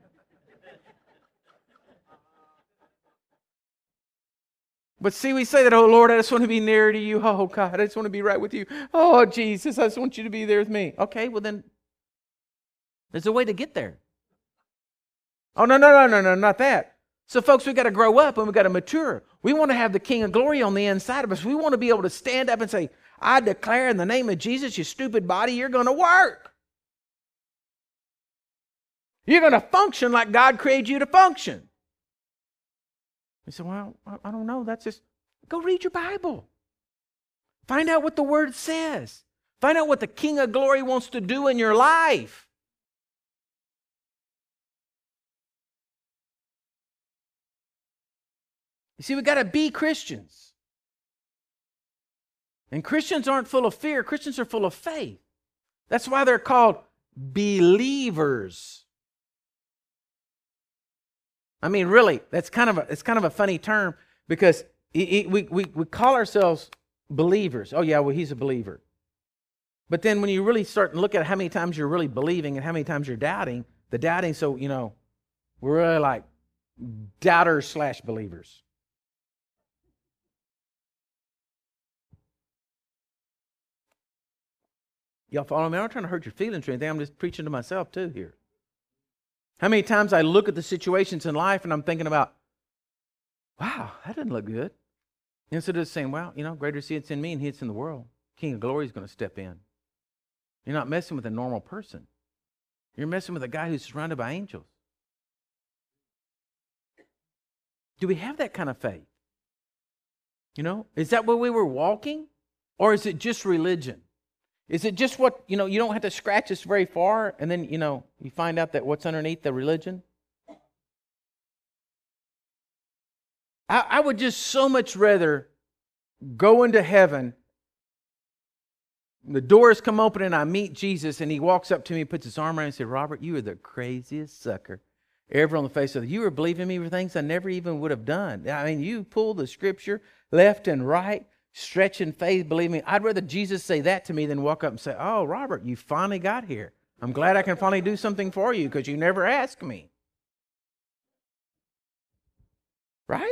But see, we say that, oh, Lord, I just want to be nearer to you. Oh, God, I just want to be right with you. Oh, Jesus, I just want you to be there with me. Okay, well then, there's a way to get there. Oh, no, no, no, no, no, not that. So, folks, we've got to grow up and we've got to mature. We want to have the King of Glory on the inside of us. We want to be able to stand up and say, I declare in the name of Jesus, you stupid body, you're going to work. You're going to function like God created you to function. You say, well, I don't know. That's just, go read your Bible. Find out what the Word says. Find out what the King of Glory wants to do in your life. You see, we've got to be Christians. And Christians aren't full of fear. Christians are full of faith. That's why they're called believers. I mean, really, that's kind of a, it's kind of a funny term because it, it, we, we, we call ourselves believers. Oh, yeah, well, he's a believer. But then when you really start and look at how many times you're really believing and how many times you're doubting, the doubting, so, you know, we're really like doubters slash believers. Y'all follow me? I'm not trying to hurt your feelings or anything. I'm just preaching to myself too here. How many times I look at the situations in life and I'm thinking about, wow, that doesn't look good. Instead of saying, well, you know, greater is he that's in me and he that's in the world. King of Glory is going to step in. You're not messing with a normal person. You're messing with a guy who's surrounded by angels. Do we have that kind of faith? You know, is that where we were walking? Or is it just religion? Is it just what, you know, you don't have to scratch us very far and then, you know, you find out that what's underneath the religion? I, I would just so much rather go into heaven. The doors come open and I meet Jesus and he walks up to me, puts his arm around me and says, Robert, you are the craziest sucker ever on the face of the earth. You were believing me for things I never even would have done. I mean, you pull the scripture left and right, stretching faith, believe me. I'd rather Jesus say that to me than walk up and say, oh, Robert, you finally got here. I'm glad I can finally do something for you because you never asked me. Right?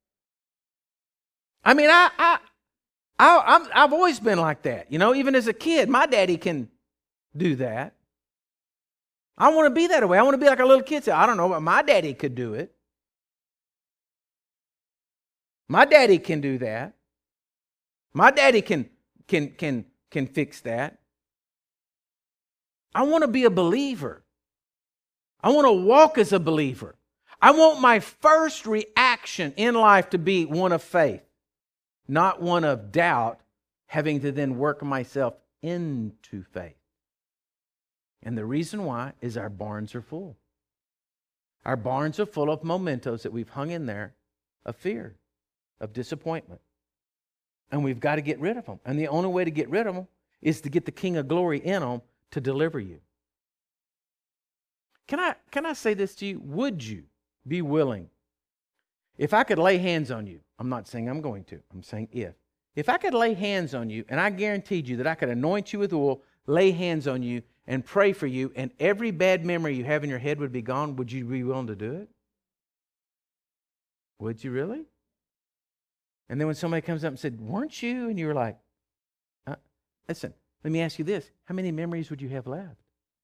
I mean, I, I, I, I'm, I've always been like that. You know, even as a kid, my daddy can do that. I want to be that way. I want to be like a little kid. Say, I don't know, but my daddy could do it. My daddy can do that. My daddy can can can can fix that. I want to be a believer. I want to walk as a believer. I want my first reaction in life to be one of faith, not one of doubt, having to then work myself into faith. And the reason why is our barns are full. Our barns are full of mementos that we've hung in there of fear, of disappointment. And we've got to get rid of them. And the only way to get rid of them is to get the King of Glory in them to deliver you. Can I, can I say this to you? Would you be willing, if I could lay hands on you, I'm not saying I'm going to, I'm saying if. If I could lay hands on you, and I guaranteed you that I could anoint you with oil, lay hands on you, and pray for you, and every bad memory you have in your head would be gone, would you be willing to do it? Would you really? And then when somebody comes up and said, weren't you? And you were like, uh, listen, let me ask you this. How many memories would you have left?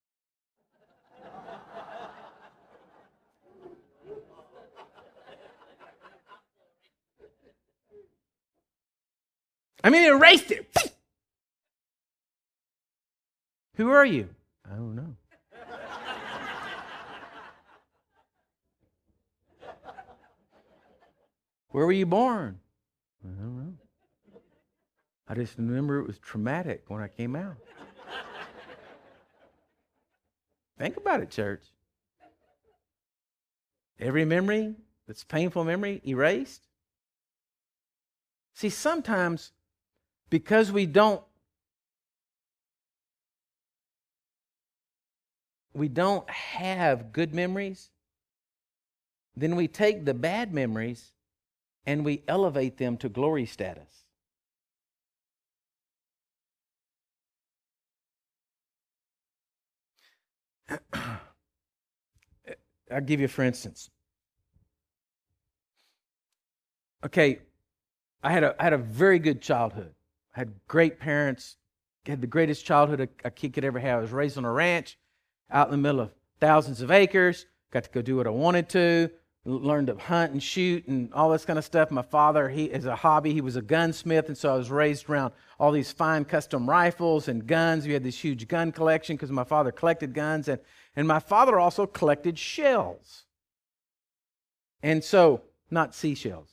I mean, it erased it. Who are you? I don't know. Where were you born? I don't know. I just remember it was traumatic when I came out. Think about it, church. Every memory that's painful memory erased. See, sometimes because we don't we don't have good memories, then we take the bad memories and we elevate them to glory status. I'll give you for instance. Okay, I had a I had a very good childhood. I had great parents, had the greatest childhood a, a kid could ever have. I was raised on a ranch out in the middle of thousands of acres, got to go do what I wanted to, learned to hunt and shoot and all this kind of stuff. My father, he as a hobby, he was a gunsmith, and so I was raised around all these fine custom rifles and guns. We had this huge gun collection because my father collected guns, and, and my father also collected shells. And so, not seashells,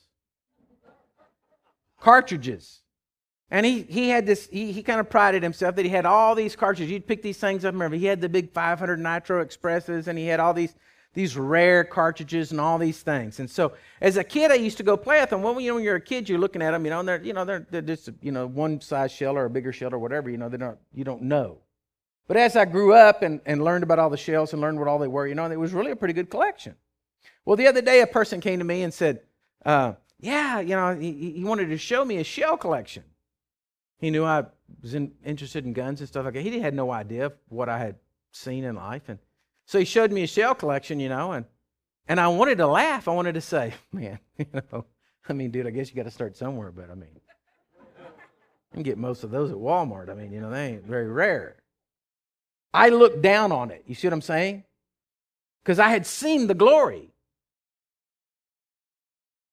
cartridges. And he he had this, he, he kind of prided himself that he had all these cartridges. You'd pick these things up. Remember, he had the big five hundred Nitro Expresses, and he had all these these rare cartridges and all these things. And so as a kid, I used to go play with them. Well, you know, when you're a kid, you're looking at them, you know, and they're, you know, they're, they're just, you know, one size shell or a bigger shell or whatever, you know, they don't, you don't know. But as I grew up and, and learned about all the shells and learned what all they were, you know, it was really a pretty good collection. Well, the other day, a person came to me and said, uh, yeah, you know, he, he wanted to show me a shell collection. He knew I was in, interested in guns and stuff like that. He had no idea of what I had seen in life. And so he showed me a shell collection, you know, and and I wanted to laugh. I wanted to say, man, you know, I mean, dude, I guess you got to start somewhere. But I mean, you can get most of those at Walmart. I mean, you know, they ain't very rare. I looked down on it. You see what I'm saying? Because I had seen the glory.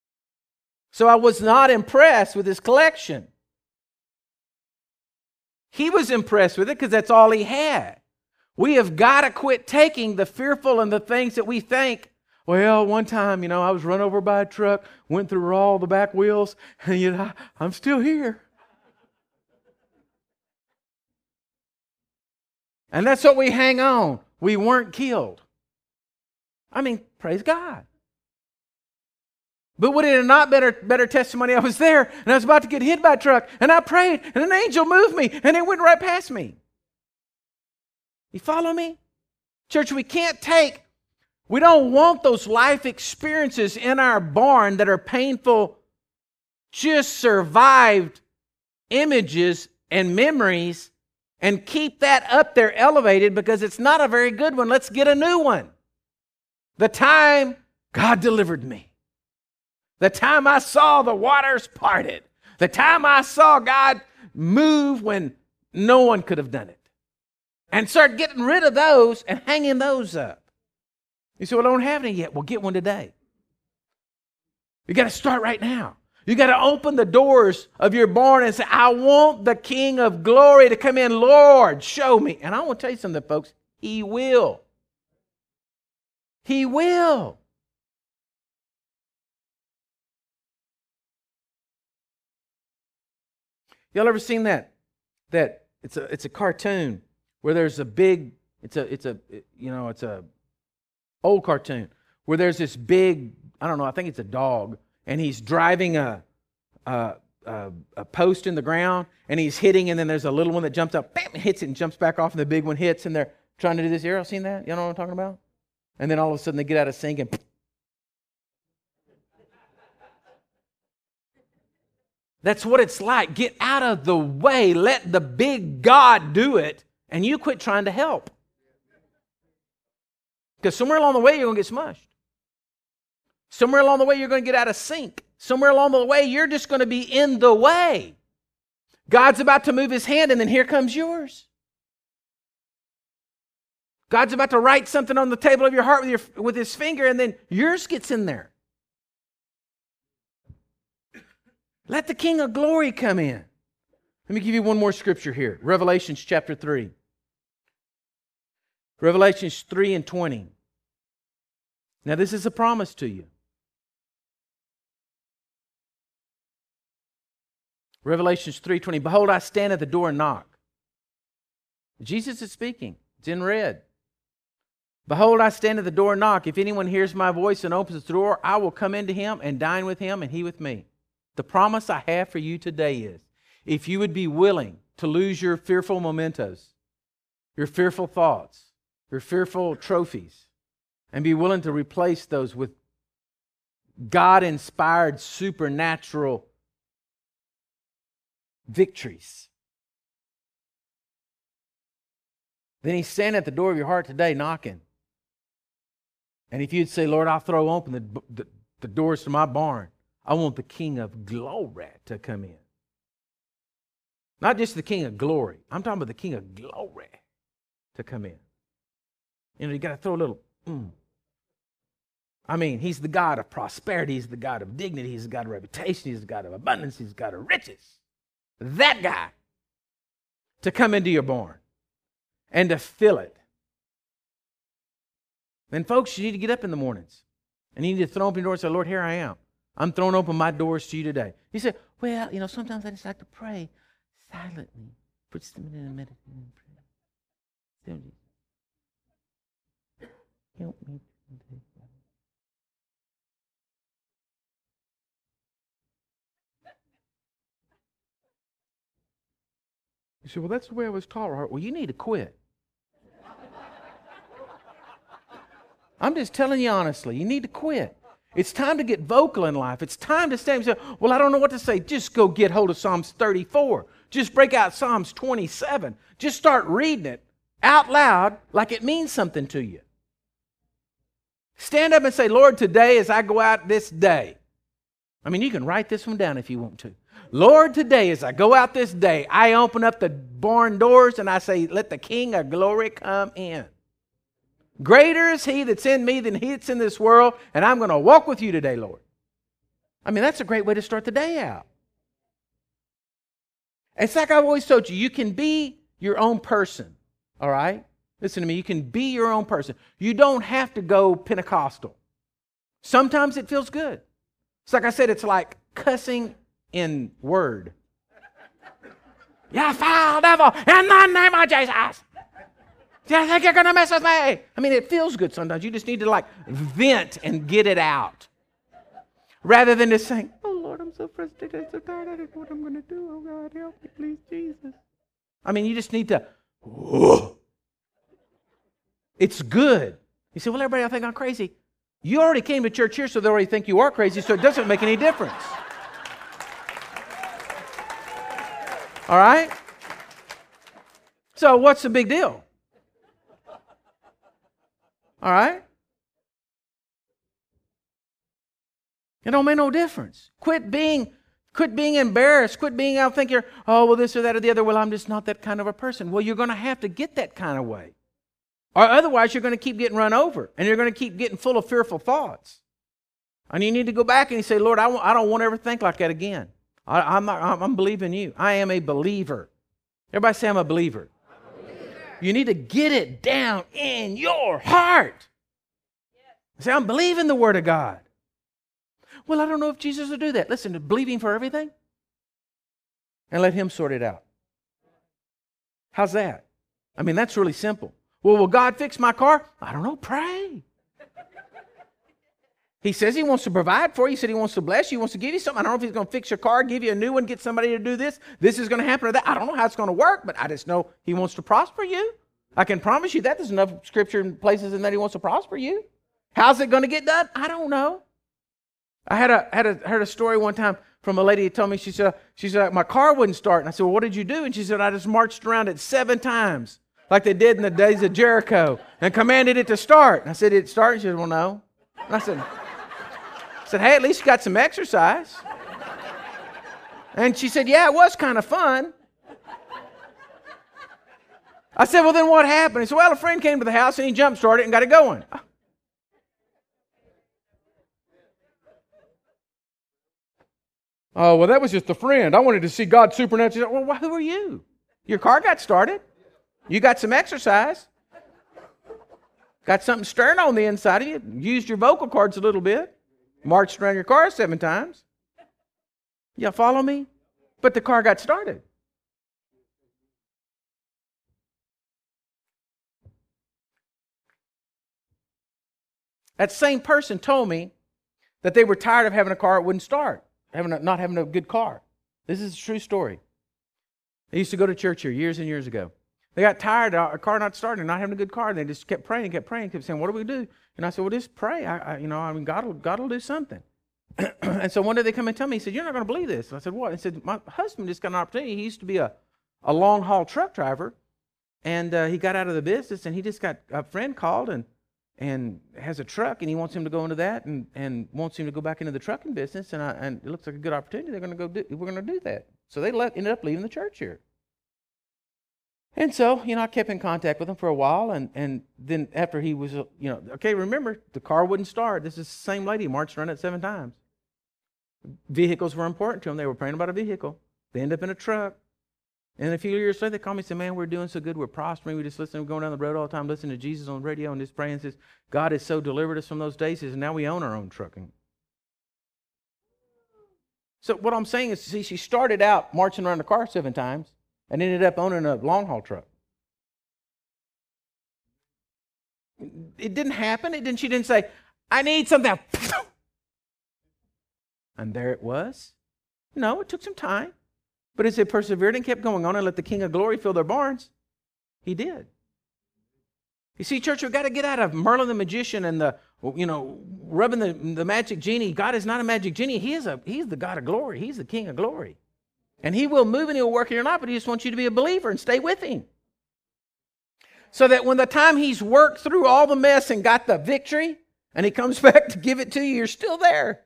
So I was not impressed with his collection. He was impressed with it because that's all he had. We have got to quit taking the fearful and the things that we think, well, one time, you know, I was run over by a truck, went through all the back wheels, and, you know, I'm still here. And that's what we hang on. We weren't killed. I mean, praise God. But would it have not better better testimony? I was there, and I was about to get hit by a truck, and I prayed, and an angel moved me, and it went right past me. You follow me? Church, we can't take, we don't want those life experiences in our barn that are painful, just survived images and memories, and keep that up there elevated because it's not a very good one. Let's get a new one. The time God delivered me. The time I saw the waters parted. The time I saw God move when no one could have done it. And start getting rid of those and hanging those up. You say, well, I don't have any yet. Well, get one today. You got to start right now. You got to open the doors of your barn and say, I want the King of glory to come in. Lord, show me. And I want to tell you something, folks. He will. He will. Y'all ever seen that? That it's a it's a cartoon where there's a big, it's a it's a you know, it's a old cartoon where there's this big, I don't know, I think it's a dog, and he's driving a a, a, a post in the ground, and he's hitting, and then there's a little one that jumps up, bam, hits it and jumps back off, and the big one hits, and they're trying to do this. You ever seen that? You know what I'm talking about? And then all of a sudden they get out of sync and that's what it's like. Get out of the way. Let the big God do it, and you quit trying to help. Because somewhere along the way, you're going to get smushed. Somewhere along the way, you're going to get out of sync. Somewhere along the way, you're just going to be in the way. God's about to move His hand, and then here comes yours. God's about to write something on the table of your heart with, your, with His finger, and then yours gets in there. Let the King of glory come in. Let me give you one more scripture here. Revelations chapter three. Revelations three and twenty. Now this is a promise to you. Revelations three twenty. Behold, I stand at the door and knock. Jesus is speaking. It's in red. Behold, I stand at the door and knock. If anyone hears my voice and opens the door, I will come into him and dine with him and he with me. The promise I have for you today is, if you would be willing to lose your fearful mementos, your fearful thoughts, your fearful trophies, and be willing to replace those with God-inspired supernatural victories, then He's standing at the door of your heart today knocking. And if you'd say, Lord, I'll throw open the, the, the doors to my barn. I want the King of glory to come in. Not just the King of glory. I'm talking about the King of glory to come in. You know, you got to throw a little, mm. I mean, He's the God of prosperity. He's the God of dignity. He's the God of reputation. He's the God of abundance. He's the God of riches. That guy to come into your barn and to fill it. Then, folks, you need to get up in the mornings and you need to throw open your door and say, Lord, here I am. I'm throwing open my doors to you today. You say, well, you know, sometimes I just like to pray silently. For just a minute and meditate and pray. Help me. You say, well, that's the way I was taught. Right? Well, you need to quit. I'm just telling you honestly, you need to quit. It's time to get vocal in life. It's time to stand and say, well, I don't know what to say. Just go get hold of Psalms thirty-four. Just break out Psalms twenty-seven. Just start reading it out loud like it means something to you. Stand up and say, Lord, today as I go out this day. I mean, you can write this one down if you want to. Lord, today as I go out this day, I open up the barn doors and I say, let the King of glory come in. Greater is He that's in me than he that's in this world, and I'm going to walk with you today, Lord. I mean, that's a great way to start the day out. It's like I've always told you, you can be your own person, all right? Listen to me, you can be your own person. You don't have to go Pentecostal. Sometimes it feels good. It's like I said, it's like cussing in word. You foul devil, in the name of Jesus. Do you think you're going to mess with me? I mean, it feels good sometimes. You just need to like vent and get it out. Rather than just saying, oh Lord, I'm so frustrated, I'm so tired, I don't know what I'm going to do. Oh God, help me, please, Jesus. I mean, you just need to, whoa. It's good. You say, well, everybody will think I'm crazy. You already came to church here, so they already think you are crazy, so it doesn't make any difference. All right? So what's the big deal? All right? It don't make no difference. Quit being, quit being embarrassed. Quit being out thinking, oh, well, this or that or the other. Well, I'm just not that kind of a person. Well, you're going to have to get that kind of way. Or otherwise, you're going to keep getting run over. And you're going to keep getting full of fearful thoughts. And you need to go back and you say, Lord, I, I don't want to ever think like that again. I, I'm, not, I'm, I'm believing you. I am a believer. Everybody say I'm a believer. I'm a believer. You need to get it down in your heart. Yes. Say, I'm believing the Word of God. Well, I don't know if Jesus will do that. Listen, believe Him for everything and let Him sort it out. How's that? I mean, that's really simple. Well, will God fix my car? I don't know. Pray. He says He wants to provide for you. He said He wants to bless you. He wants to give you something. I don't know if He's going to fix your car, give you a new one, get somebody to do this. This is going to happen or that. I don't know how it's going to work, but I just know He wants to prosper you. I can promise you that. There's enough scripture and places in that He wants to prosper you. How's it going to get done? I don't know. I had a had a heard a story one time from a lady who told me, she said, she said, my car wouldn't start. And I said, well, what did you do? And she said, I just marched around it seven times, like they did in the days of Jericho, and commanded it to start. And I said, did it start? And she said, well, no. And I said, I said, hey, at least you got some exercise. And she said, yeah, it was kind of fun. I said, well, then what happened? He said, well, a friend came to the house and he jump started and got it going. Oh, well, that was just a friend. I wanted to see God supernaturally. Well, who are you? Your car got started. You got some exercise. Got something stirring on the inside of you. Used your vocal cords a little bit. Marched around your car seven times. Y'all follow me? But the car got started. That same person told me that they were tired of having a car that wouldn't start. Having a, not having a good car. This is a true story. They used to go to church here years and years ago. They got tired of a car not starting, not having a good car. And they just kept praying, kept praying, kept saying, what do we do? And I said, well, just pray. I, I, you know, I mean, God will, God will do something. And so one day they come and tell me, he said, you're not going to believe this. And I said, what? He said, my husband just got an opportunity. He used to be a, a long-haul truck driver. And uh, he got out of the business, and he just got, a friend called and and has a truck, and he wants him to go into that, and, and wants him to go back into the trucking business, and I, and it looks like a good opportunity. They're going to go do, we're going to do that. So they let, ended up leaving the church here. And so, you know, I kept in contact with him for a while, and, and then after he was, you know, okay, remember, the car wouldn't start. This is the same lady marched around it seven times. Vehicles were important to him. They were praying about a vehicle. They ended up in a truck. And a few years later, they called me and said, man, we're doing so good. We're prospering. We just listen. We're going down the road all the time, listening to Jesus on the radio and just praying. And says, God has so delivered us from those days. And now we own our own trucking. So what I'm saying is, see, she started out marching around the car seven times and ended up owning a long-haul truck. It didn't happen. It didn't. She didn't say, I need something. And there it was. No, it took some time. But as they persevered and kept going on and let the King of Glory fill their barns, He did. You see, church, we've got to get out of Merlin the magician and the, you know, rubbing the, the magic genie. God is not a magic genie. He is a, He's the God of glory. He's the King of glory. And He will move and He'll work in your life, but He just wants you to be a believer and stay with Him. So that when the time He's worked through all the mess and got the victory, and He comes back to give it to you, you're still there.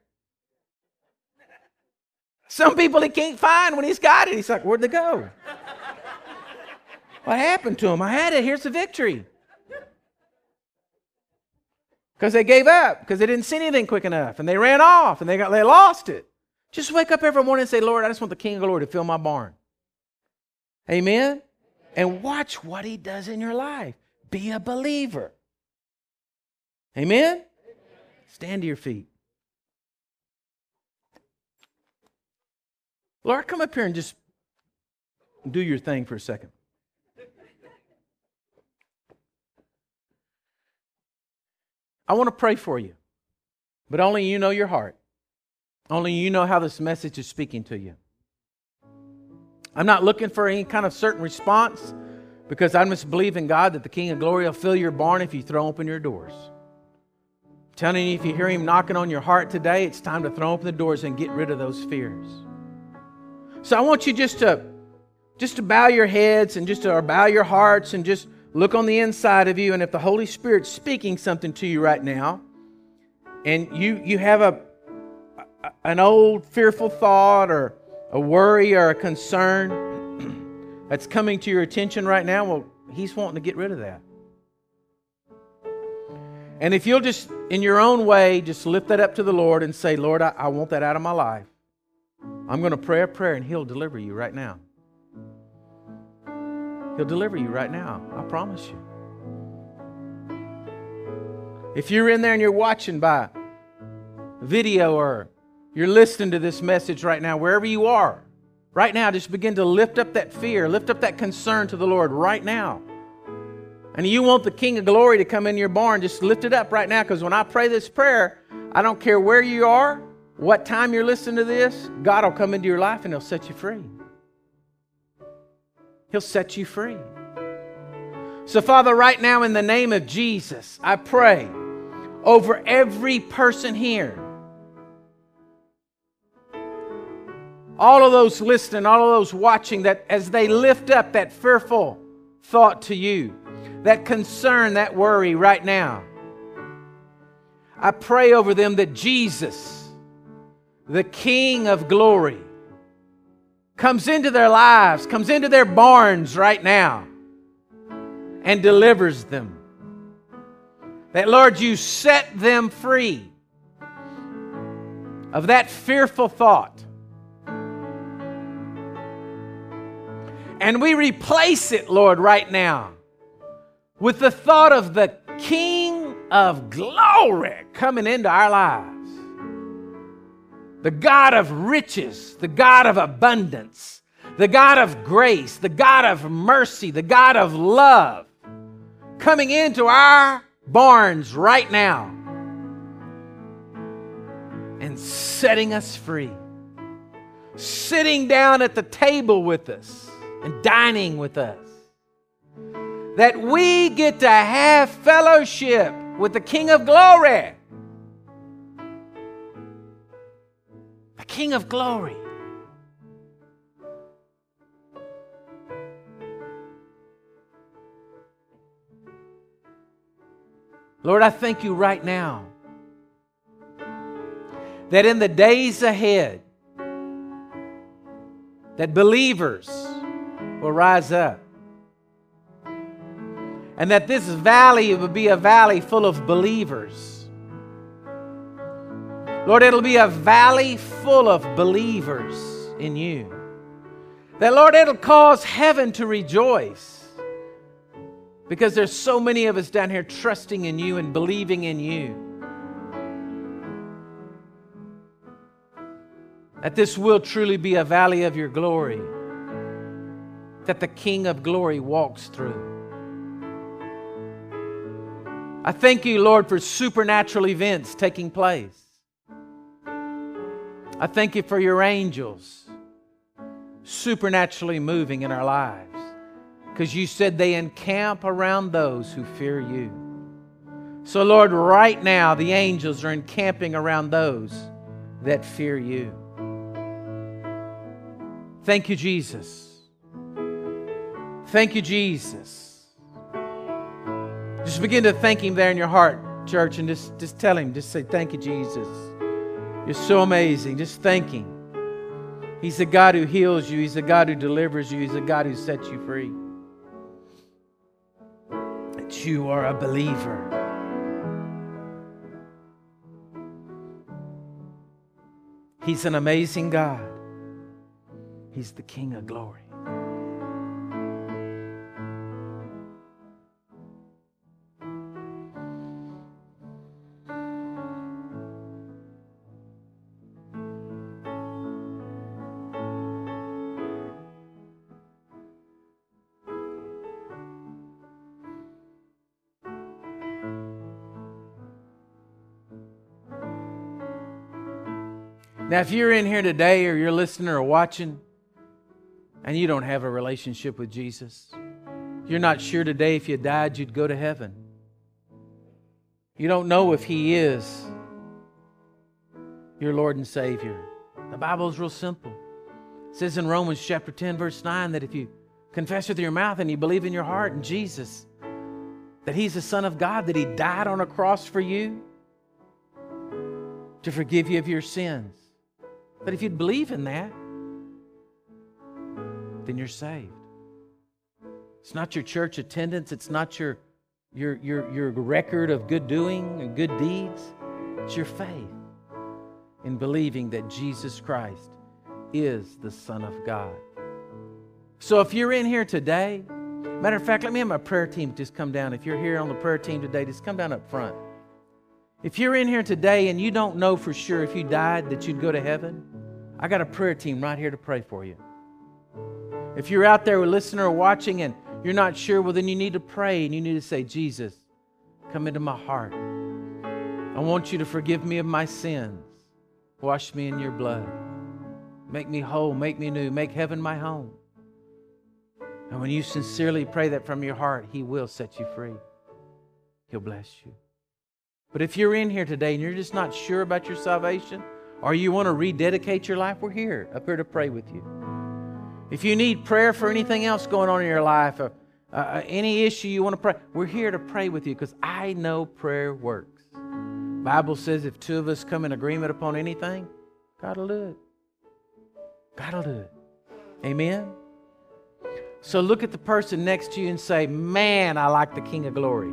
Some people He can't find when He's got it. He's like, where'd they go? What happened to them? I had it. Here's the victory. Because they gave up. Because they didn't see anything quick enough. And they ran off. And they got they lost it. Just wake up every morning and say, Lord, I just want the King of Glory to fill my barn. Amen? And watch what He does in your life. Be a believer. Amen? Stand to your feet. Lord, come up here and just do your thing for a second. I want to pray for you, but only you know your heart. Only you know how this message is speaking to you. I'm not looking for any kind of certain response, because I must believe in God that the King of Glory will fill your barn if you throw open your doors. I'm telling you, if you hear Him knocking on your heart today, it's time to throw open the doors and get rid of those fears. So I want you just to, just to bow your heads and just to or bow your hearts and just look on the inside of you. And if the Holy Spirit's speaking something to you right now, and you, you have a, a an old fearful thought or a worry or a concern that's coming to your attention right now, well, He's wanting to get rid of that. And if you'll just, in your own way, just lift that up to the Lord and say, Lord, I, I want that out of my life. I'm going to pray a prayer and He'll deliver you right now. He'll deliver you right now. I promise you. If you're in there and you're watching by video or you're listening to this message right now, wherever you are, right now, just begin to lift up that fear, lift up that concern to the Lord right now. And you want the King of Glory to come in your barn, just lift it up right now, because when I pray this prayer, I don't care where you are, what time you're listening to this, God will come into your life and He'll set you free. He'll set you free. So, Father, right now in the name of Jesus, I pray over every person here, all of those listening, all of those watching, that as they lift up that fearful thought to you, that concern, that worry right now, I pray over them that Jesus, the King of Glory, comes into their lives, comes into their barns right now and delivers them. That, Lord, you set them free of that fearful thought. And we replace it, Lord, right now with the thought of the King of Glory coming into our lives. The God of riches, the God of abundance, the God of grace, the God of mercy, the God of love, coming into our barns right now and setting us free. Sitting down at the table with us and dining with us. That we get to have fellowship with the King of Glory. The King of Glory. Lord, I thank you right now that in the days ahead, that believers will rise up. And that this valley will be a valley full of believers. Lord, it'll be a valley full of believers in you. That, Lord, it'll cause heaven to rejoice. Because there's so many of us down here trusting in you and believing in you. That this will truly be a valley of your glory. That the King of Glory walks through. I thank you, Lord, for supernatural events taking place. I thank you for your angels supernaturally moving in our lives. Because you said they encamp around those who fear you. So, Lord, right now the angels are encamping around those that fear you. Thank you, Jesus. Thank you, Jesus. Just begin to thank Him there in your heart, church, and just, just tell Him, just say, thank you, Jesus. You're so amazing. Just thank Him. He's the God who heals you. He's the God who delivers you. He's the God who sets you free. That you are a believer. He's an amazing God. He's the King of Glory. Now, if you're in here today or you're listening or watching and you don't have a relationship with Jesus, you're not sure today if you died you'd go to heaven. You don't know if He is your Lord and Savior. The Bible is real simple. It says in Romans chapter ten, verse nine, that if you confess with your mouth and you believe in your heart in Jesus, that He's the Son of God, that He died on a cross for you to forgive you of your sins. But if you'd believe in that, then you're saved. It's not your church attendance. It's not your, your, your, your record of good doing and good deeds. It's your faith in believing that Jesus Christ is the Son of God. So if you're in here today, matter of fact, let me have my prayer team just come down. If you're here on the prayer team today, just come down up front. If you're in here today and you don't know for sure if you died that you'd go to heaven, I got a prayer team right here to pray for you. If you're out there listening or watching and you're not sure, well, then you need to pray and you need to say, Jesus, come into my heart. I want you to forgive me of my sins. Wash me in your blood. Make me whole, make me new, make heaven my home. And when you sincerely pray that from your heart, He will set you free. He'll bless you. But if you're in here today and you're just not sure about your salvation, or you want to rededicate your life, we're here, up here to pray with you. If you need prayer for anything else going on in your life, or uh, any issue you want to pray, we're here to pray with you because I know prayer works. The Bible says if two of us come in agreement upon anything, God will do it. God will do it. Amen? So look at the person next to you and say, man, I like the King of Glory.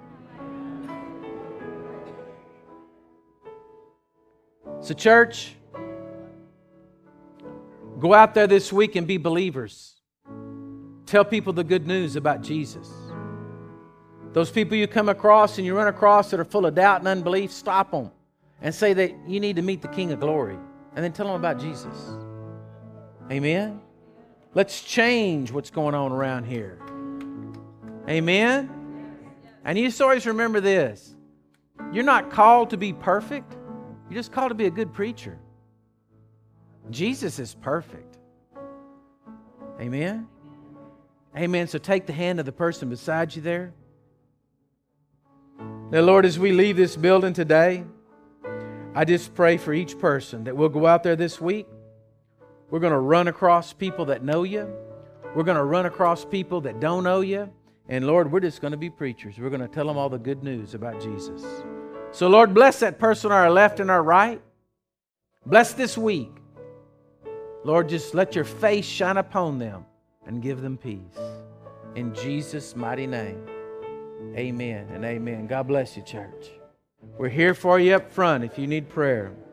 So church, go out there this week and be believers. Tell people the good news about Jesus. Those people you come across and you run across that are full of doubt and unbelief, stop them and say that you need to meet the King of Glory. And then tell them about Jesus. Amen? Let's change what's going on around here. Amen? And you just always remember this. You're not called to be perfect. You're just called to be a good preacher. Jesus is perfect. Amen? Amen. So take the hand of the person beside you there. Now, Lord, as we leave this building today, I just pray for each person that we'll go out there this week. We're going to run across people that know you. We're going to run across people that don't know you. And Lord, we're just going to be preachers. We're going to tell them all the good news about Jesus. So Lord, bless that person on our left and our right. Bless this week. Lord, just let your face shine upon them and give them peace. In Jesus' mighty name, amen and amen. God bless you, church. We're here for you up front if you need prayer.